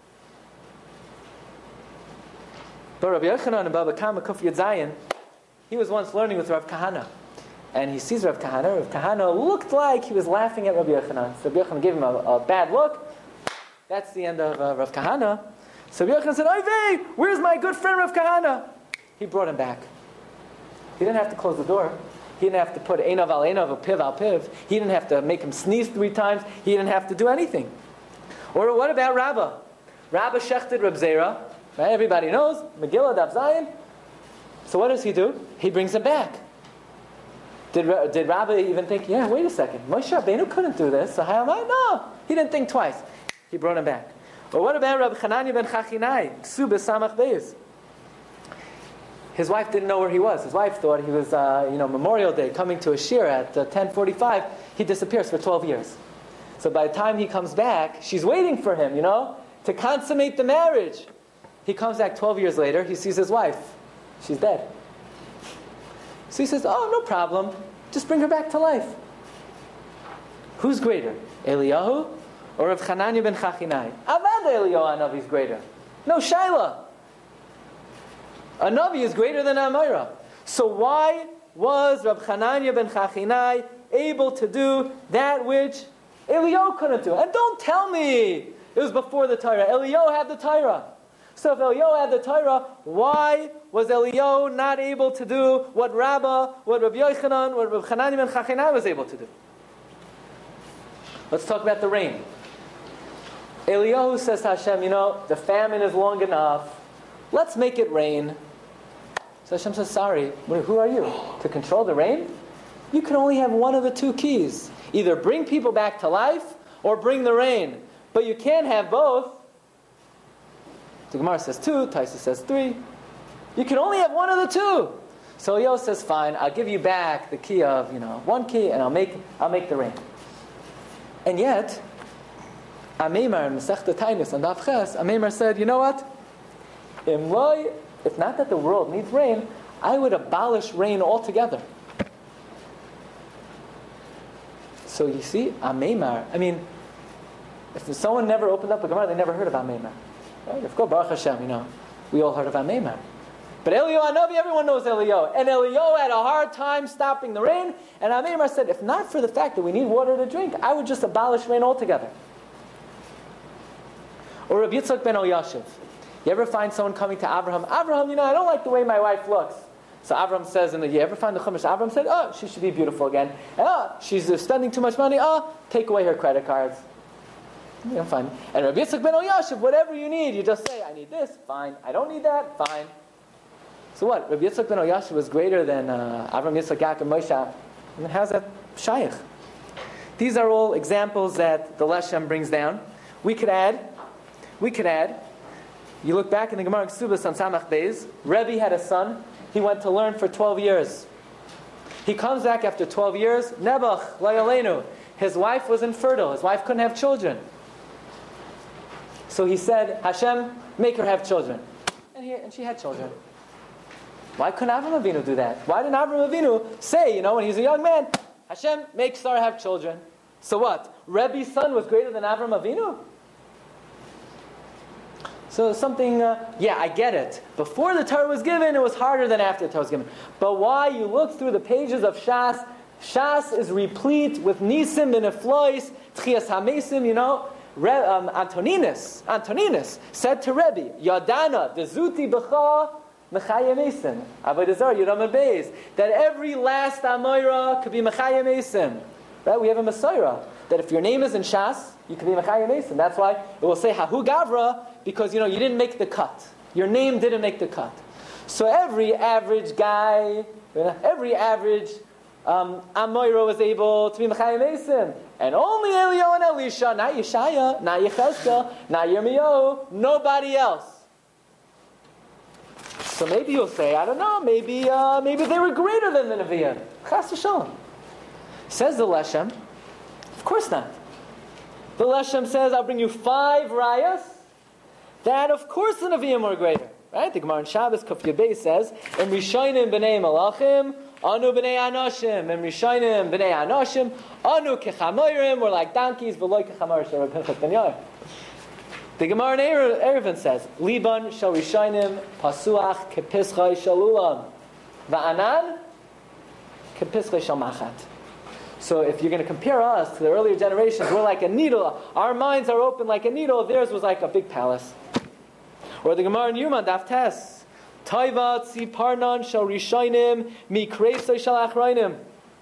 But Rabbi Yochanan and Baba Kama Kuf Yud Zayin, he was once learning with Rav Kahana. And he sees Rav Kahana. Rav Kahana looked like he was laughing at Rabbi Yochanan. So Rabbi Yochanan gave him a, a bad look. That's the end of uh, Rav Kahana. So Rabbi Yochanan said, Oy, where's my good friend Rav Kahana? He brought him back. He didn't have to close the door. He didn't have to put Einav al Einav, a Piv al Piv. He didn't have to make him sneeze three times. He didn't have to do anything. Or what about Rabbah? Rabbah shechted Reb Zera. Right? Everybody knows. Megillah Daf Zayin. So what does he do? He brings him back. Did, did Rabbi even think, yeah, wait a second, Moshe Rabbeinu couldn't do this, so how am I? No, he didn't think twice. He brought him back. Or what about Rabbi Hanani ben Chachinai, Ksubah Samach Beis? His wife didn't know where he was. His wife thought he was, uh, you know, Memorial Day, coming to a shir at uh, ten forty-five. He disappears for twelve years. So by the time he comes back, she's waiting for him, you know, to consummate the marriage. He comes back twelve years later, he sees his wife. She's dead. So he says, oh, no problem. Just bring her back to life. Who's greater? Eliyahu or Rav Hanani ben Chachinai? Avad Eliyahu Hanavi is greater. No, Shaila. A Navi is greater than a Amayra. So why was Rab Chananya ben Chachinai able to do that which Eliyahu couldn't do? And don't tell me it was before the Torah. Eliyahu had the Torah. So if Eliyahu had the Torah, why was Eliyahu not able to do what Rabbah, what Rabbi Yochanan, what Rab Chananya ben Chachinai was able to do? Let's talk about the rain. Eliyahu says to Hashem, you know, the famine is long enough. Let's make it rain. So Hashem says, sorry, who are you? To control the rain? You can only have one of the two keys. Either bring people back to life or bring the rain. But you can't have both. The Gemara says two, Taisa says three. You can only have one of the two. So Eliyahu says, fine, I'll give you back the key of, you know, one key and I'll make I'll make the rain. And yet, Ameimar in Masechta Tainus and Daf Ches, Ameimar said, you know what? Imloi, if not that the world needs rain, I would abolish rain altogether. So you see, Ameimar, I mean, if someone never opened up a Gemara, they never heard of Ameimar. Right? Of course, Baruch Hashem, you know, we all heard of Ameimar. But Eliyahu Hanavi, everyone knows Eliyahu. And Eliyahu had a hard time stopping the rain. And Ameimar said, if not for the fact that we need water to drink, I would just abolish rain altogether. Or Rabbi Yitzchak ben Elyashiv. You ever find someone coming to Abraham? Abraham, you know, I don't like the way my wife looks. So Abraham says, in the, you ever find the Chumash? Abraham said, oh, she should be beautiful again. And, oh, she's uh, spending too much money. Oh, take away her credit cards. You know, fine. And Rabbi Yitzchak ben Elyashiv, whatever you need, you just say, I need this, fine. I don't need that, fine. So what? Rabbi Yitzchak ben Elyashiv was greater than uh, Abraham, Yitzchak, Yaakov, Moshe. I mean, how's that shaykh? These are all examples that the Leshem brings down. We could add, we could add, you look back in the Gemara Ksubas on Samach Beis, Rebbe had a son, he went to learn for twelve years. He comes back after twelve years, Nebuch, Layalenu, his wife was infertile, his wife couldn't have children. So he said, Hashem, make her have children. And, he, and she had children. Why couldn't Avram Avinu do that? Why didn't Avram Avinu say, you know, when he was a young man, Hashem, make Sarah have children? So what? Rebbe's son was greater than Avram Avinu? So something, uh, yeah, I get it. Before the Torah was given, it was harder than after the Torah was given. But why? You look through the pages of Shas, Shas is replete with Nisim and Eflois, Tchias HaMesim, you know. Re, um, Antoninus, Antoninus said to Rebbe, Yadana, Dezuti B'cha, Mechayim Esim. Avodah Zarah, Yeram Beis. That every last Amoira could be Mechayim Esim. Right? We have a Messiah. That if your name is in Shas, you can be Mechayim Esim. That's why it will say Hahu Gavra, because you know you didn't make the cut. Your name didn't make the cut. So every average guy, every average um, Amoira was able to be Mechayim Esim. And only Eliyahu and Elisha, not Yeshaya, not Yechezkel, not Yirmiyahu, nobody else. So maybe you'll say, I don't know, maybe uh, maybe they were greater than the Nevi'im. Chas v'shalom. Says the Leshem, of course not. The Leshem says, I'll bring you five rayas, that of course the Nevi'im were greater. Right? The Gemara in Shabbos, Kuf Yabei says, Em Rishayim b'nei Malachim, Anu b'nei Anoshim, Em Rishayim b'nei Anoshim, Anu kechamoyrim, we're like donkeys, v'loi kechamoyrim, Shem Pinchas ben Yair. The Gemara in Eruvin says, Liban shel Rishayim pasuach kepischai shalulam, va'anan kepischai shel machat. So if you're going to compare us to the earlier generations, we're like a needle. Our minds are open like a needle. Theirs was like a big palace. Or the Gemara in Yuma, Daf Tes, Taiva tzi parnan shel Rishayim mi kreisai shel achrayim.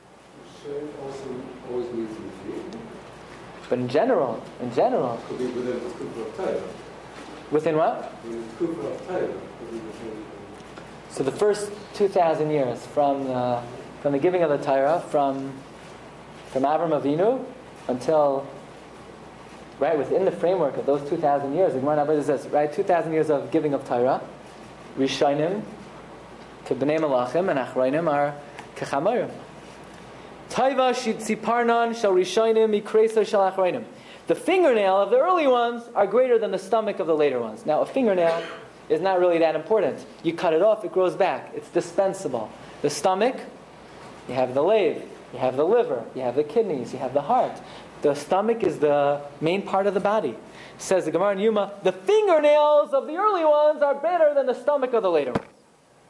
Always means in But in general, in general. Could be within the Kufa of Torah. Within what? Within the Kufa of Torah. So the first two thousand years from the, from the giving of the Torah, from from Avram Avinu until, right, within the framework of those two thousand years, the Gemara Nabur says, right, two thousand years of giving of Torah, Rishayim, to B'nai Malachim, and Achrayim are Kechamayim. Taiva shitziparnan shel Rishayim mikreisa shel Achrayim. The fingernail of the early ones are greater than the stomach of the later ones. Now, a fingernail is not really that important. You cut it off, it grows back. It's dispensable. The stomach, you have the lathe, you have the liver, you have the kidneys, you have the heart. The stomach is the main part of the body. Says the Gemara in Yuma, the fingernails of the early ones are better than the stomach of the later ones.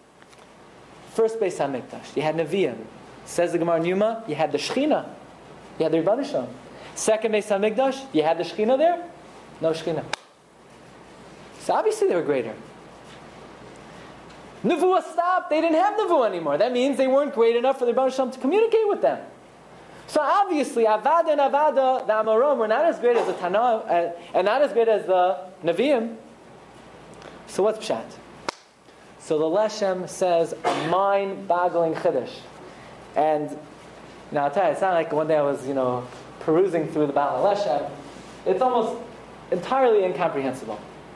First Beis HaMikdash, you had Nevi'im. Says the Gemara in Yuma, you had the Shechina. You had the Rebbeinu Shalom. Second Beis HaMikdash, you had the Shechina there? No Shechina. So obviously they were greater. Nevuah stopped. They didn't have Nevuah anymore. That means they weren't great enough for the Rebbeinu Shalom to communicate with them. So obviously, Avada and Avada, the Amorim, were not as great as the Tana, uh, and not as great as the Nevi'im. So what's Pshat? So the Leshem says a mind-boggling Chiddush. And, you know, I'll tell you, it's not like one day I was, you know, perusing through the Baal HaLeshem. It's almost entirely incomprehensible.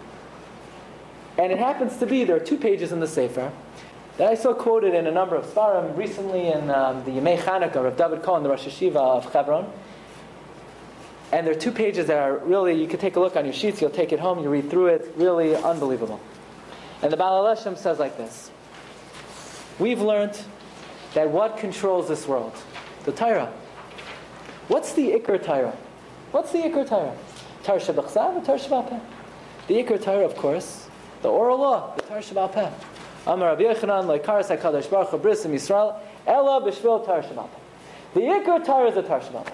And it happens to be, there are two pages in the Sefer that I saw quoted in a number of Svarim recently in um, the Yemei Chanukah of David Cohen, the Rosh Hashiva of Hebron. And there are two pages that are really, you can take a look on your sheets, you'll take it home, you read through it, really unbelievable. And the Baal HaLeshem says like this: we've learned that what controls this world? The Torah. What's the Iker Torah? What's the Iker Torah? Torah Shebachsav or Torah Sheba'al Peh? The Iker Torah, of course, the oral law, the Torah Sheba'al Peh. Amar Rabbi Yochanan, Leikaras HaKadosh Baruch Hu Bris Yisrael, Ela B'Shvil Torah Sheba'al Peh. The Iker Torah is the Torah Sheba'al Peh.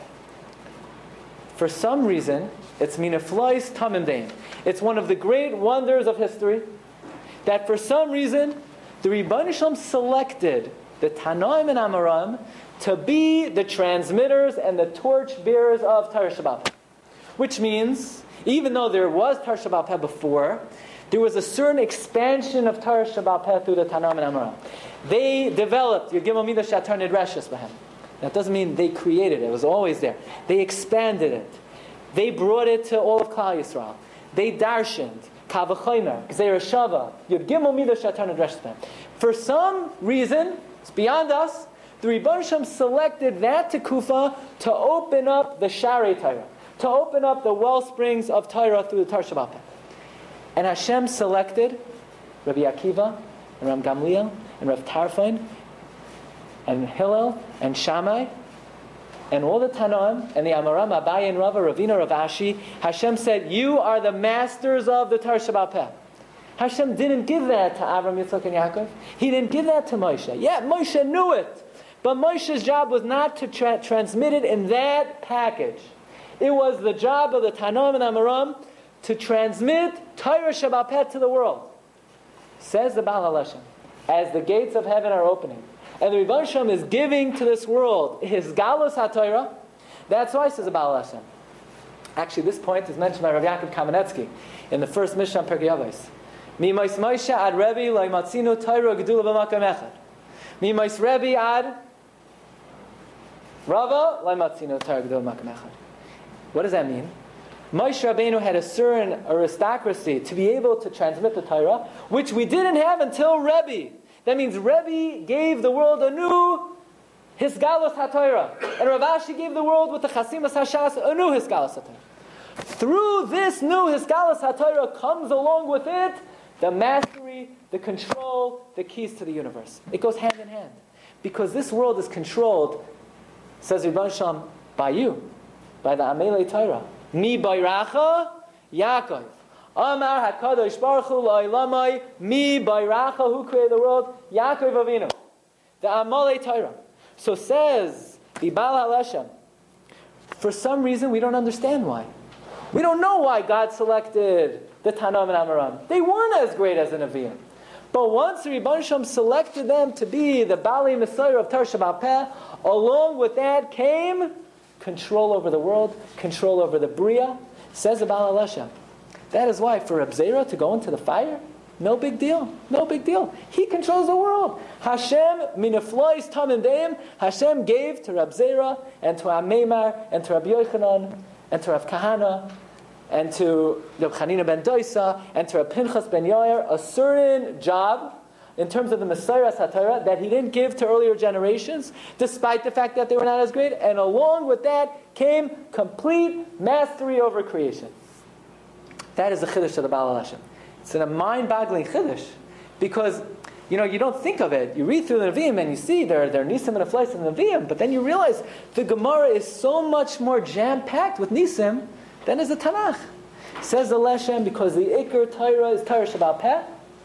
For some reason, it's Minaflois Tamim Dein. It's one of the great wonders of history that for some reason, the Rebbeinu Shalom selected the Tanaim and Amorim to be the transmitters and the torch bearers of Torah Sheba'al Peh. Which means, even though there was Torah Sheba'al Peh before, there was a certain expansion of Torah Sheba'al Peh through the Tanaim and Amorim. They developed Yegimel Midah Shatar Nidreshes B'hem. That doesn't mean they created it. It was always there. They expanded it. They brought it to all of Klal Yisrael. They darshaned. Kavachomer, Gzeira Shava, Yud Gimel Midah Shatar Nidreshes B'hem. For some reason, it's beyond us, the Rebbeinu Shalom selected that Tekufa to open up the Sharei Torah, to open up the well springs of Torah through the Torah Sheba'al Peh. And Hashem selected Rabbi Akiva and Ram Gamliel and Rav Tarfon and Hillel and Shammai and all the Tanaim and the Amorim, Abaye and Rava, Ravina, Rav Ashi. Hashem said, you are the masters of the Torah Sheba'al Peh. Hashem didn't give that to Avram, Yitzchak, and Yaakov. He didn't give that to Moshe. Yeah, Moshe knew it. But Moshe's job was not to tra- transmit it in that package. It was the job of the Tanaim and Amorim to transmit Torah Sheba'al Peh to the world. Says the Baal HaLeshem, as the gates of heaven are opening, and the Rebbeinu Shalom is giving to this world his Galus HaTorah, that's why, says the Baal HaLeshem. Actually, this point is mentioned by Rav Yaakov Kamenetsky in the first Mishnah Perkei Avos. Mimais Moshe ad Rebbe lo matzinu Torah gedula b'makom echad. Mimais Rebbe ad Rava lo matzinu Torah gedula b'makom echad. What does that mean? Moshe Rabbeinu had a certain aristocracy to be able to transmit the Torah, which we didn't have until Rebbe. That means Rebbe gave the world a new Hisgalus HaTorah. And Rav Ashi gave the world with the Chasimas HaShas a new Hisgalus HaTorah. Through this new Hisgalus HaTorah comes along with it the mastery, the control, the keys to the universe. It goes hand in hand. Because this world is controlled, says Rebbeinu Shalom, by you, by the Amelei Torah. Mi bayracha Yaakov. Amar HaKadosh Baruch Hu La'ilamai Mi bayracha, who created the world? Yaakov Avinu. The Amalei Torah. So says the Baal HaLeshem, for some reason we don't understand why. We don't know why God selected the Tanaim and Amorim. They weren't as great as the Nevi'im. But once the Rebbeinu Shalom selected them to be the Baalei Messiah of Torah Sheba'al Peh, along with that came control over the world, control over the Bria. Says the Baal HaLeshem. That is why for Reb Zera to go into the fire, no big deal. No big deal. He controls the world. Hashem, minaflois tamim deim, Hashem gave to Reb Zera and to Ameimar and to Rabbi Yochanan and to Rav Kahana and to Reb Chanina ben Doisa and to Reb Pinchas ben Yair a certain job in terms of the Messiah HaTorah that he didn't give to earlier generations, despite the fact that they were not as great. And along with that came complete mastery over creation. That is the Chiddush of the Baal HaLeshem. It's a mind-boggling Chiddush. Because, you know, you don't think of it. You read through the Nevi'im and you see there, there are Nisim and Afleis in the Nevi'im, but then you realize the Gemara is so much more jam-packed with Nisim than is the Tanakh. Says the Leshem, because the Iker Torah is Torah Sheba'al Peh,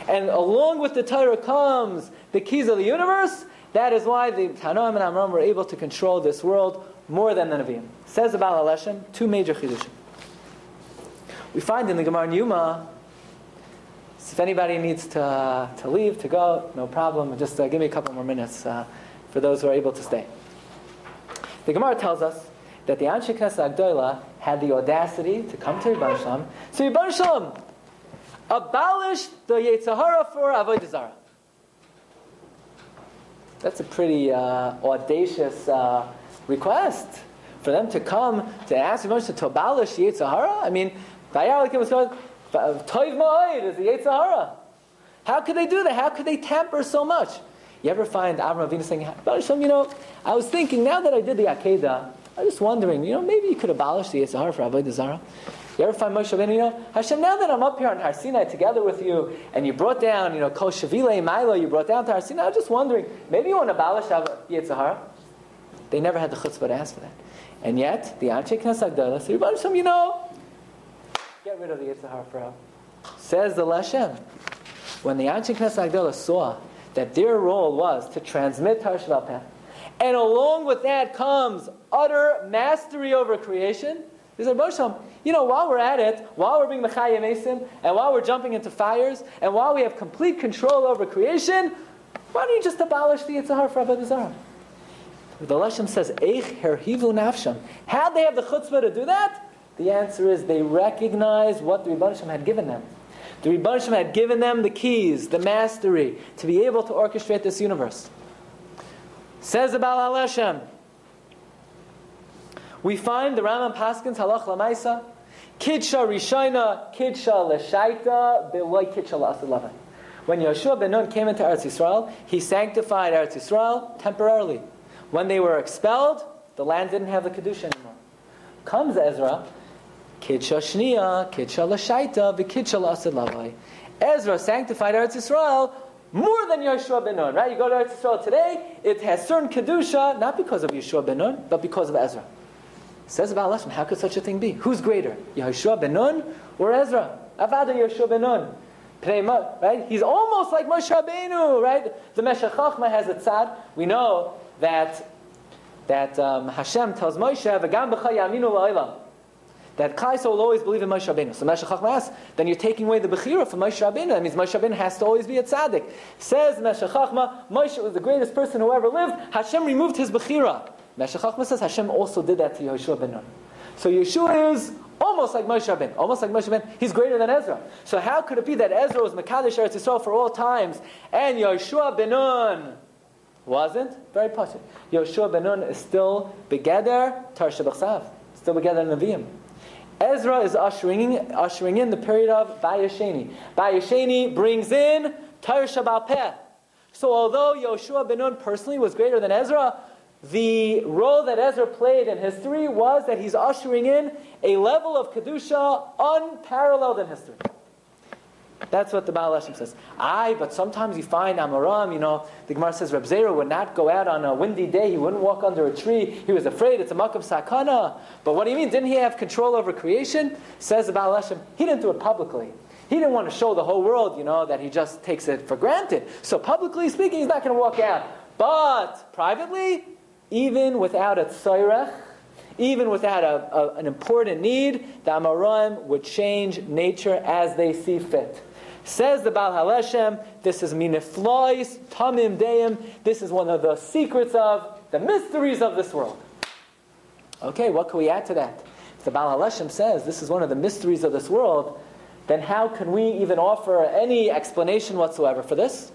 and along with the Torah comes the keys of the universe, that is why the Tanoim and Amram were able to control this world more than the Nevi'im. Says the Baal HaLeshem, two major chidushim. We find in the Gemara in Yuma, if anybody needs to uh, to leave, to go, no problem. Just uh, give me a couple more minutes uh, for those who are able to stay. The Gemara tells us that the Anshe Knesset Agdola had the audacity to come to Rebbeinu Shalom. So Rebbeinu Shalom, abolish the Yetzer Hara for Avodah Zarah. That's a pretty uh, audacious uh, request for them to come to ask Rebbeinu Shalom to abolish the Yetzer Hara. I mean, Vayar Elokim was going, Toiv Ma'od is the Yetzer Hara. How could they do that? How could they tamper so much? You ever find Avram Avinu saying, Rebbeinu Shalom, you know, I was thinking, now that I did the Akedah, I was just wondering, you know, maybe you could abolish the Yetzer Hara for Avodah Zarah. You ever find Moshe Rabbeinu, you know, Hashem, now that I'm up here on Har Sinai together with you, and you brought down, you know, Kol Shavile Milo, you brought down to Har Sinai, I was just wondering, maybe you want to abolish Yetzer Hara? They never had the chutzpah to ask for that. And yet, the Anshe Knesset Agdola said, Rebbeinu Shalom, you know, get rid of the Yetzer Hara forever. Says the Lashem, when the Anshe Knesset Agdola saw that their role was to transmit Torah Sheba'al Peh, and along with that comes utter mastery over creation, they said, Rebbeinu Shalom, you know, while we're at it, while we're being Mechayim Esim, and while we're jumping into fires, and while we have complete control over creation, why don't you just abolish the Yetzer Hara for Avodah Zarah? The Lashem says, Eich herhivu nafsham. How'd they have the chutzpah to do that? The answer is they recognize what the Rebbeinu Shalom had given them. The Rebbeinu Shalom had given them the keys, the mastery, to be able to orchestrate this universe. Says the Baal HaLeshem, we find the Rambam Paskins Halach Lamaisa, Kidsha Rishayna, Kidsha Leshaita, Beloy Kidsha La'asad. When Yoshua ben Nun came into Eretz Yisrael, he sanctified Eretz Yisrael temporarily. When they were expelled, the land didn't have the Kedusha anymore. Comes Ezra, Kidsha Shniya, Kidsha Leshaita, V'Kidsha La'asad Lavai. Ezra sanctified Eretz Yisrael more than Yeshua ben Nun, right? You go to Eretz Yisrael today, it has certain Kedusha, not because of Yeshua ben Nun, but because of Ezra. Says about Hashem, how could such a thing be? Who's greater, Yeshua ben Nun or Ezra? Avada Yeshua ben Nun. Right? He's almost like Moshe Rabbeinu, right? The Meshech Chochmah has a tzad. We know that that um, Hashem tells Moshe, "V'gam b'cha yaminu la'olam," that Klal Yisrael will always believe in Moshe Rabbeinu. So Meshech Chochmah asks, then you're taking away the bechira from Moshe Rabbeinu. That means Moshe Rabbeinu has to always be a tzaddik. Says Meshech Chochmah, Moshe was the greatest person who ever lived. Hashem removed his bechira. Meshech Chochmah says Hashem also did that to Yeshua ben Nun. So Yeshua is almost like Moshe Rabbeinu, almost like Moshe Rabbeinu. He's greater than Ezra. So how could it be that Ezra was Mekadesh Eretz Yisrael for all times, and Yeshua ben Nun wasn't? Very possible. Yeshua ben Nun is still Begeder Tar Shebachsav, still Begeder Nevi'im. Ezra is ushering in, ushering in the period of Vayesheni. Vayesheni brings in Tar Sheba'al Peh. So although Yeshua ben Nun personally was greater than Ezra, the role that Ezra played in history was that he's ushering in a level of Kedusha unparalleled in history. That's what the Baal HaLeshem says. Aye, but sometimes you find Amoram, you know, the Gemara says Reb Zera would not go out on a windy day, he wouldn't walk under a tree, he was afraid, it's a Makam Sakana. But what do you mean, didn't he have control over creation? Says the Baal HaLeshem, he didn't do it publicly. He didn't want to show the whole world, you know, that he just takes it for granted. So publicly speaking, he's not going to walk out. But privately, even without a tzairech, even without a, a, an important need, the Amoraim would change nature as they see fit. Says the Baal HaLeshem, this is miniflois, tamim deim, this is one of the secrets of the mysteries of this world. Okay, what can we add to that? If the Baal HaLeshem says this is one of the mysteries of this world, then how can we even offer any explanation whatsoever for this?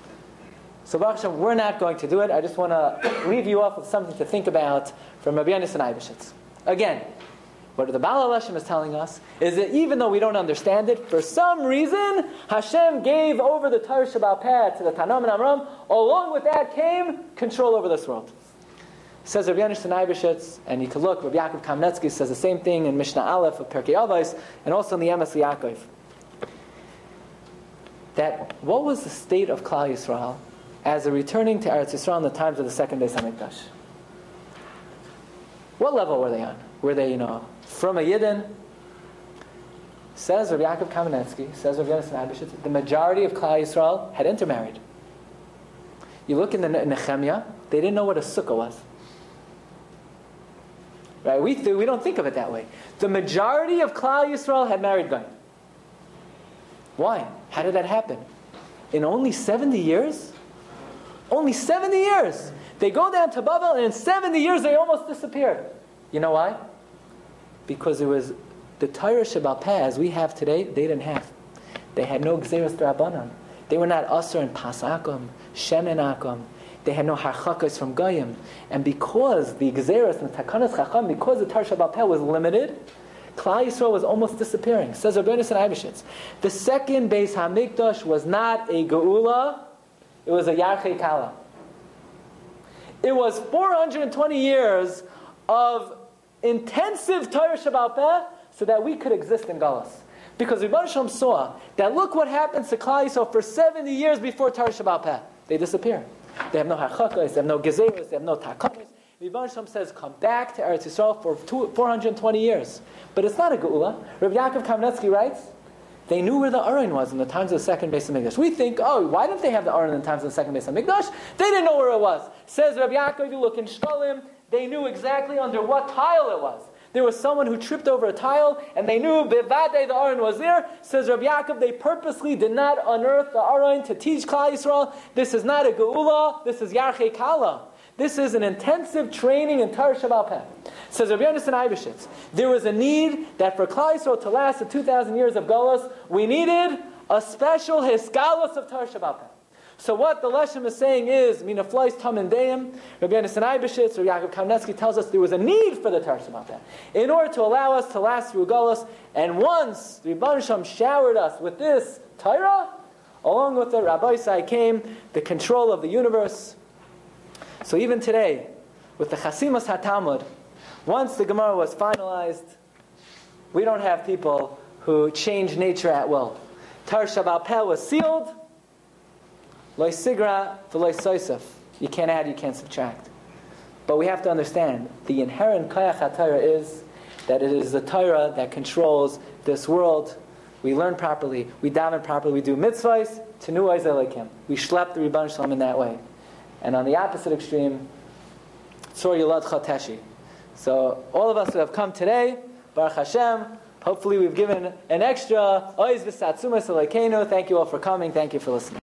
So Baruch Hashem, we're not going to do it. I just want to leave you off with something to think about from Rabbi Yonasan Eibeshitz. Again, what the Baal HaLeshem is telling us is that even though we don't understand it, for some reason, Hashem gave over the Torah Sheba'al Peh to the Tanoim and Amram. Along with that came control over this world. Says Rabbi Yonasan Eibeshitz, and you can look, Rabbi Yaakov Kamnetsky says the same thing in Mishnah Aleph of Perkei Avos, and also in the Emes Yaakov. That what was the state of Klal Yisrael as they're returning to Eretz Yisrael in the times of the second Beis Hamikdash? What level were they on? Were they, you know, from a Yidden? Says Rabbi Yaakov Kamenetsky, says Rabbi Yonasan Eibeshitz, the majority of Klal Yisrael had intermarried. You look in the Nehemiah, they didn't know what a sukkah was. Right? We, th- we don't think of it that way. The majority of Klal Yisrael had married goyim. Why? How did that happen? In only seventy years? Only seventy years! They go down to Babel, and in seventy years they almost disappeared. You know why? Because it was the Torah Shebal Peh, as we have today, they didn't have. They had no Gzeras D'Rabbanan. They were not Asur and Pasakum, Shemen Akum. They had no Harchakas from Goyim. And because the Gzeras and the Takanas Chacham, because the Torah Shebal Peh was limited, Klal Yisrael was almost disappearing. Says Rabbi Yonasan Eibeshitz. The second Beis HaMikdash was not a Geula, it was a Yarchei Kala. It was four hundred twenty years of intensive Torah Shebal Peh so that we could exist in Galus. Because Rebbeinu Shalom saw that look what happens to Klal Yisrael for seventy years before Torah Shebal Peh. They disappear. They have no Harchakas, they have no Gezeros, they have no Takamis. Rebbeinu Shalom says, come back to Eretz Yisrael for two, four hundred twenty years. But it's not a Geula. Rabbi Yaakov Kamenetsky writes, they knew where the Aron was in the times of the second Beis HaMikdash. We think, oh, why didn't they have the Aron in the times of the second Beis HaMikdash? They didn't know where it was. Says Rabbi Yaakov, you look in Shkolim, they knew exactly under what tile it was. There was someone who tripped over a tile, and they knew Bevadei the Aron was there. Says Rabbi Yaakov, they purposely did not unearth the Aron to teach Klal Yisrael. This is not a Geula, this is Yarchei Kala. This is an intensive training in Torah Shebal Peh. Says Rabbi Yonasan Eibeshitz, there was a need that for Klal Yisrael to last the two thousand years of Golus, we needed a special Hisgalus of Torah Shebal Peh. So what the Leshem is saying is, Mina Flois Tam and Deim, Rabbi Yonasan Eibeshitz, or Yaakov Kamenetsky tells us there was a need for the Torah Shebal Peh in order to allow us to last through Golus. And once the Rebbeinu Shalom showered us with this Torah, along with the Rabbi Sai came the control of the universe. So even today, with the Chasimas HaTalmud, once the Gemara was finalized, we don't have people who change nature at will. Torah Shebal Peh was sealed, Lo Sigra v'Lo Soisef. You can't add, you can't subtract. But we have to understand, the inherent Koyach HaTorah is that it is the Torah that controls this world. We learn properly, we daven properly, we do mitzvahs, Tenuos Elokim. We schlep the Rebbeinu Shalom in that way. And on the opposite extreme, Tzor Yilad Choteshi. So all of us who have come today, Baruch Hashem, hopefully we've given an extra Oiz V'Satzumas Elokeinu. Thank you all for coming. Thank you for listening.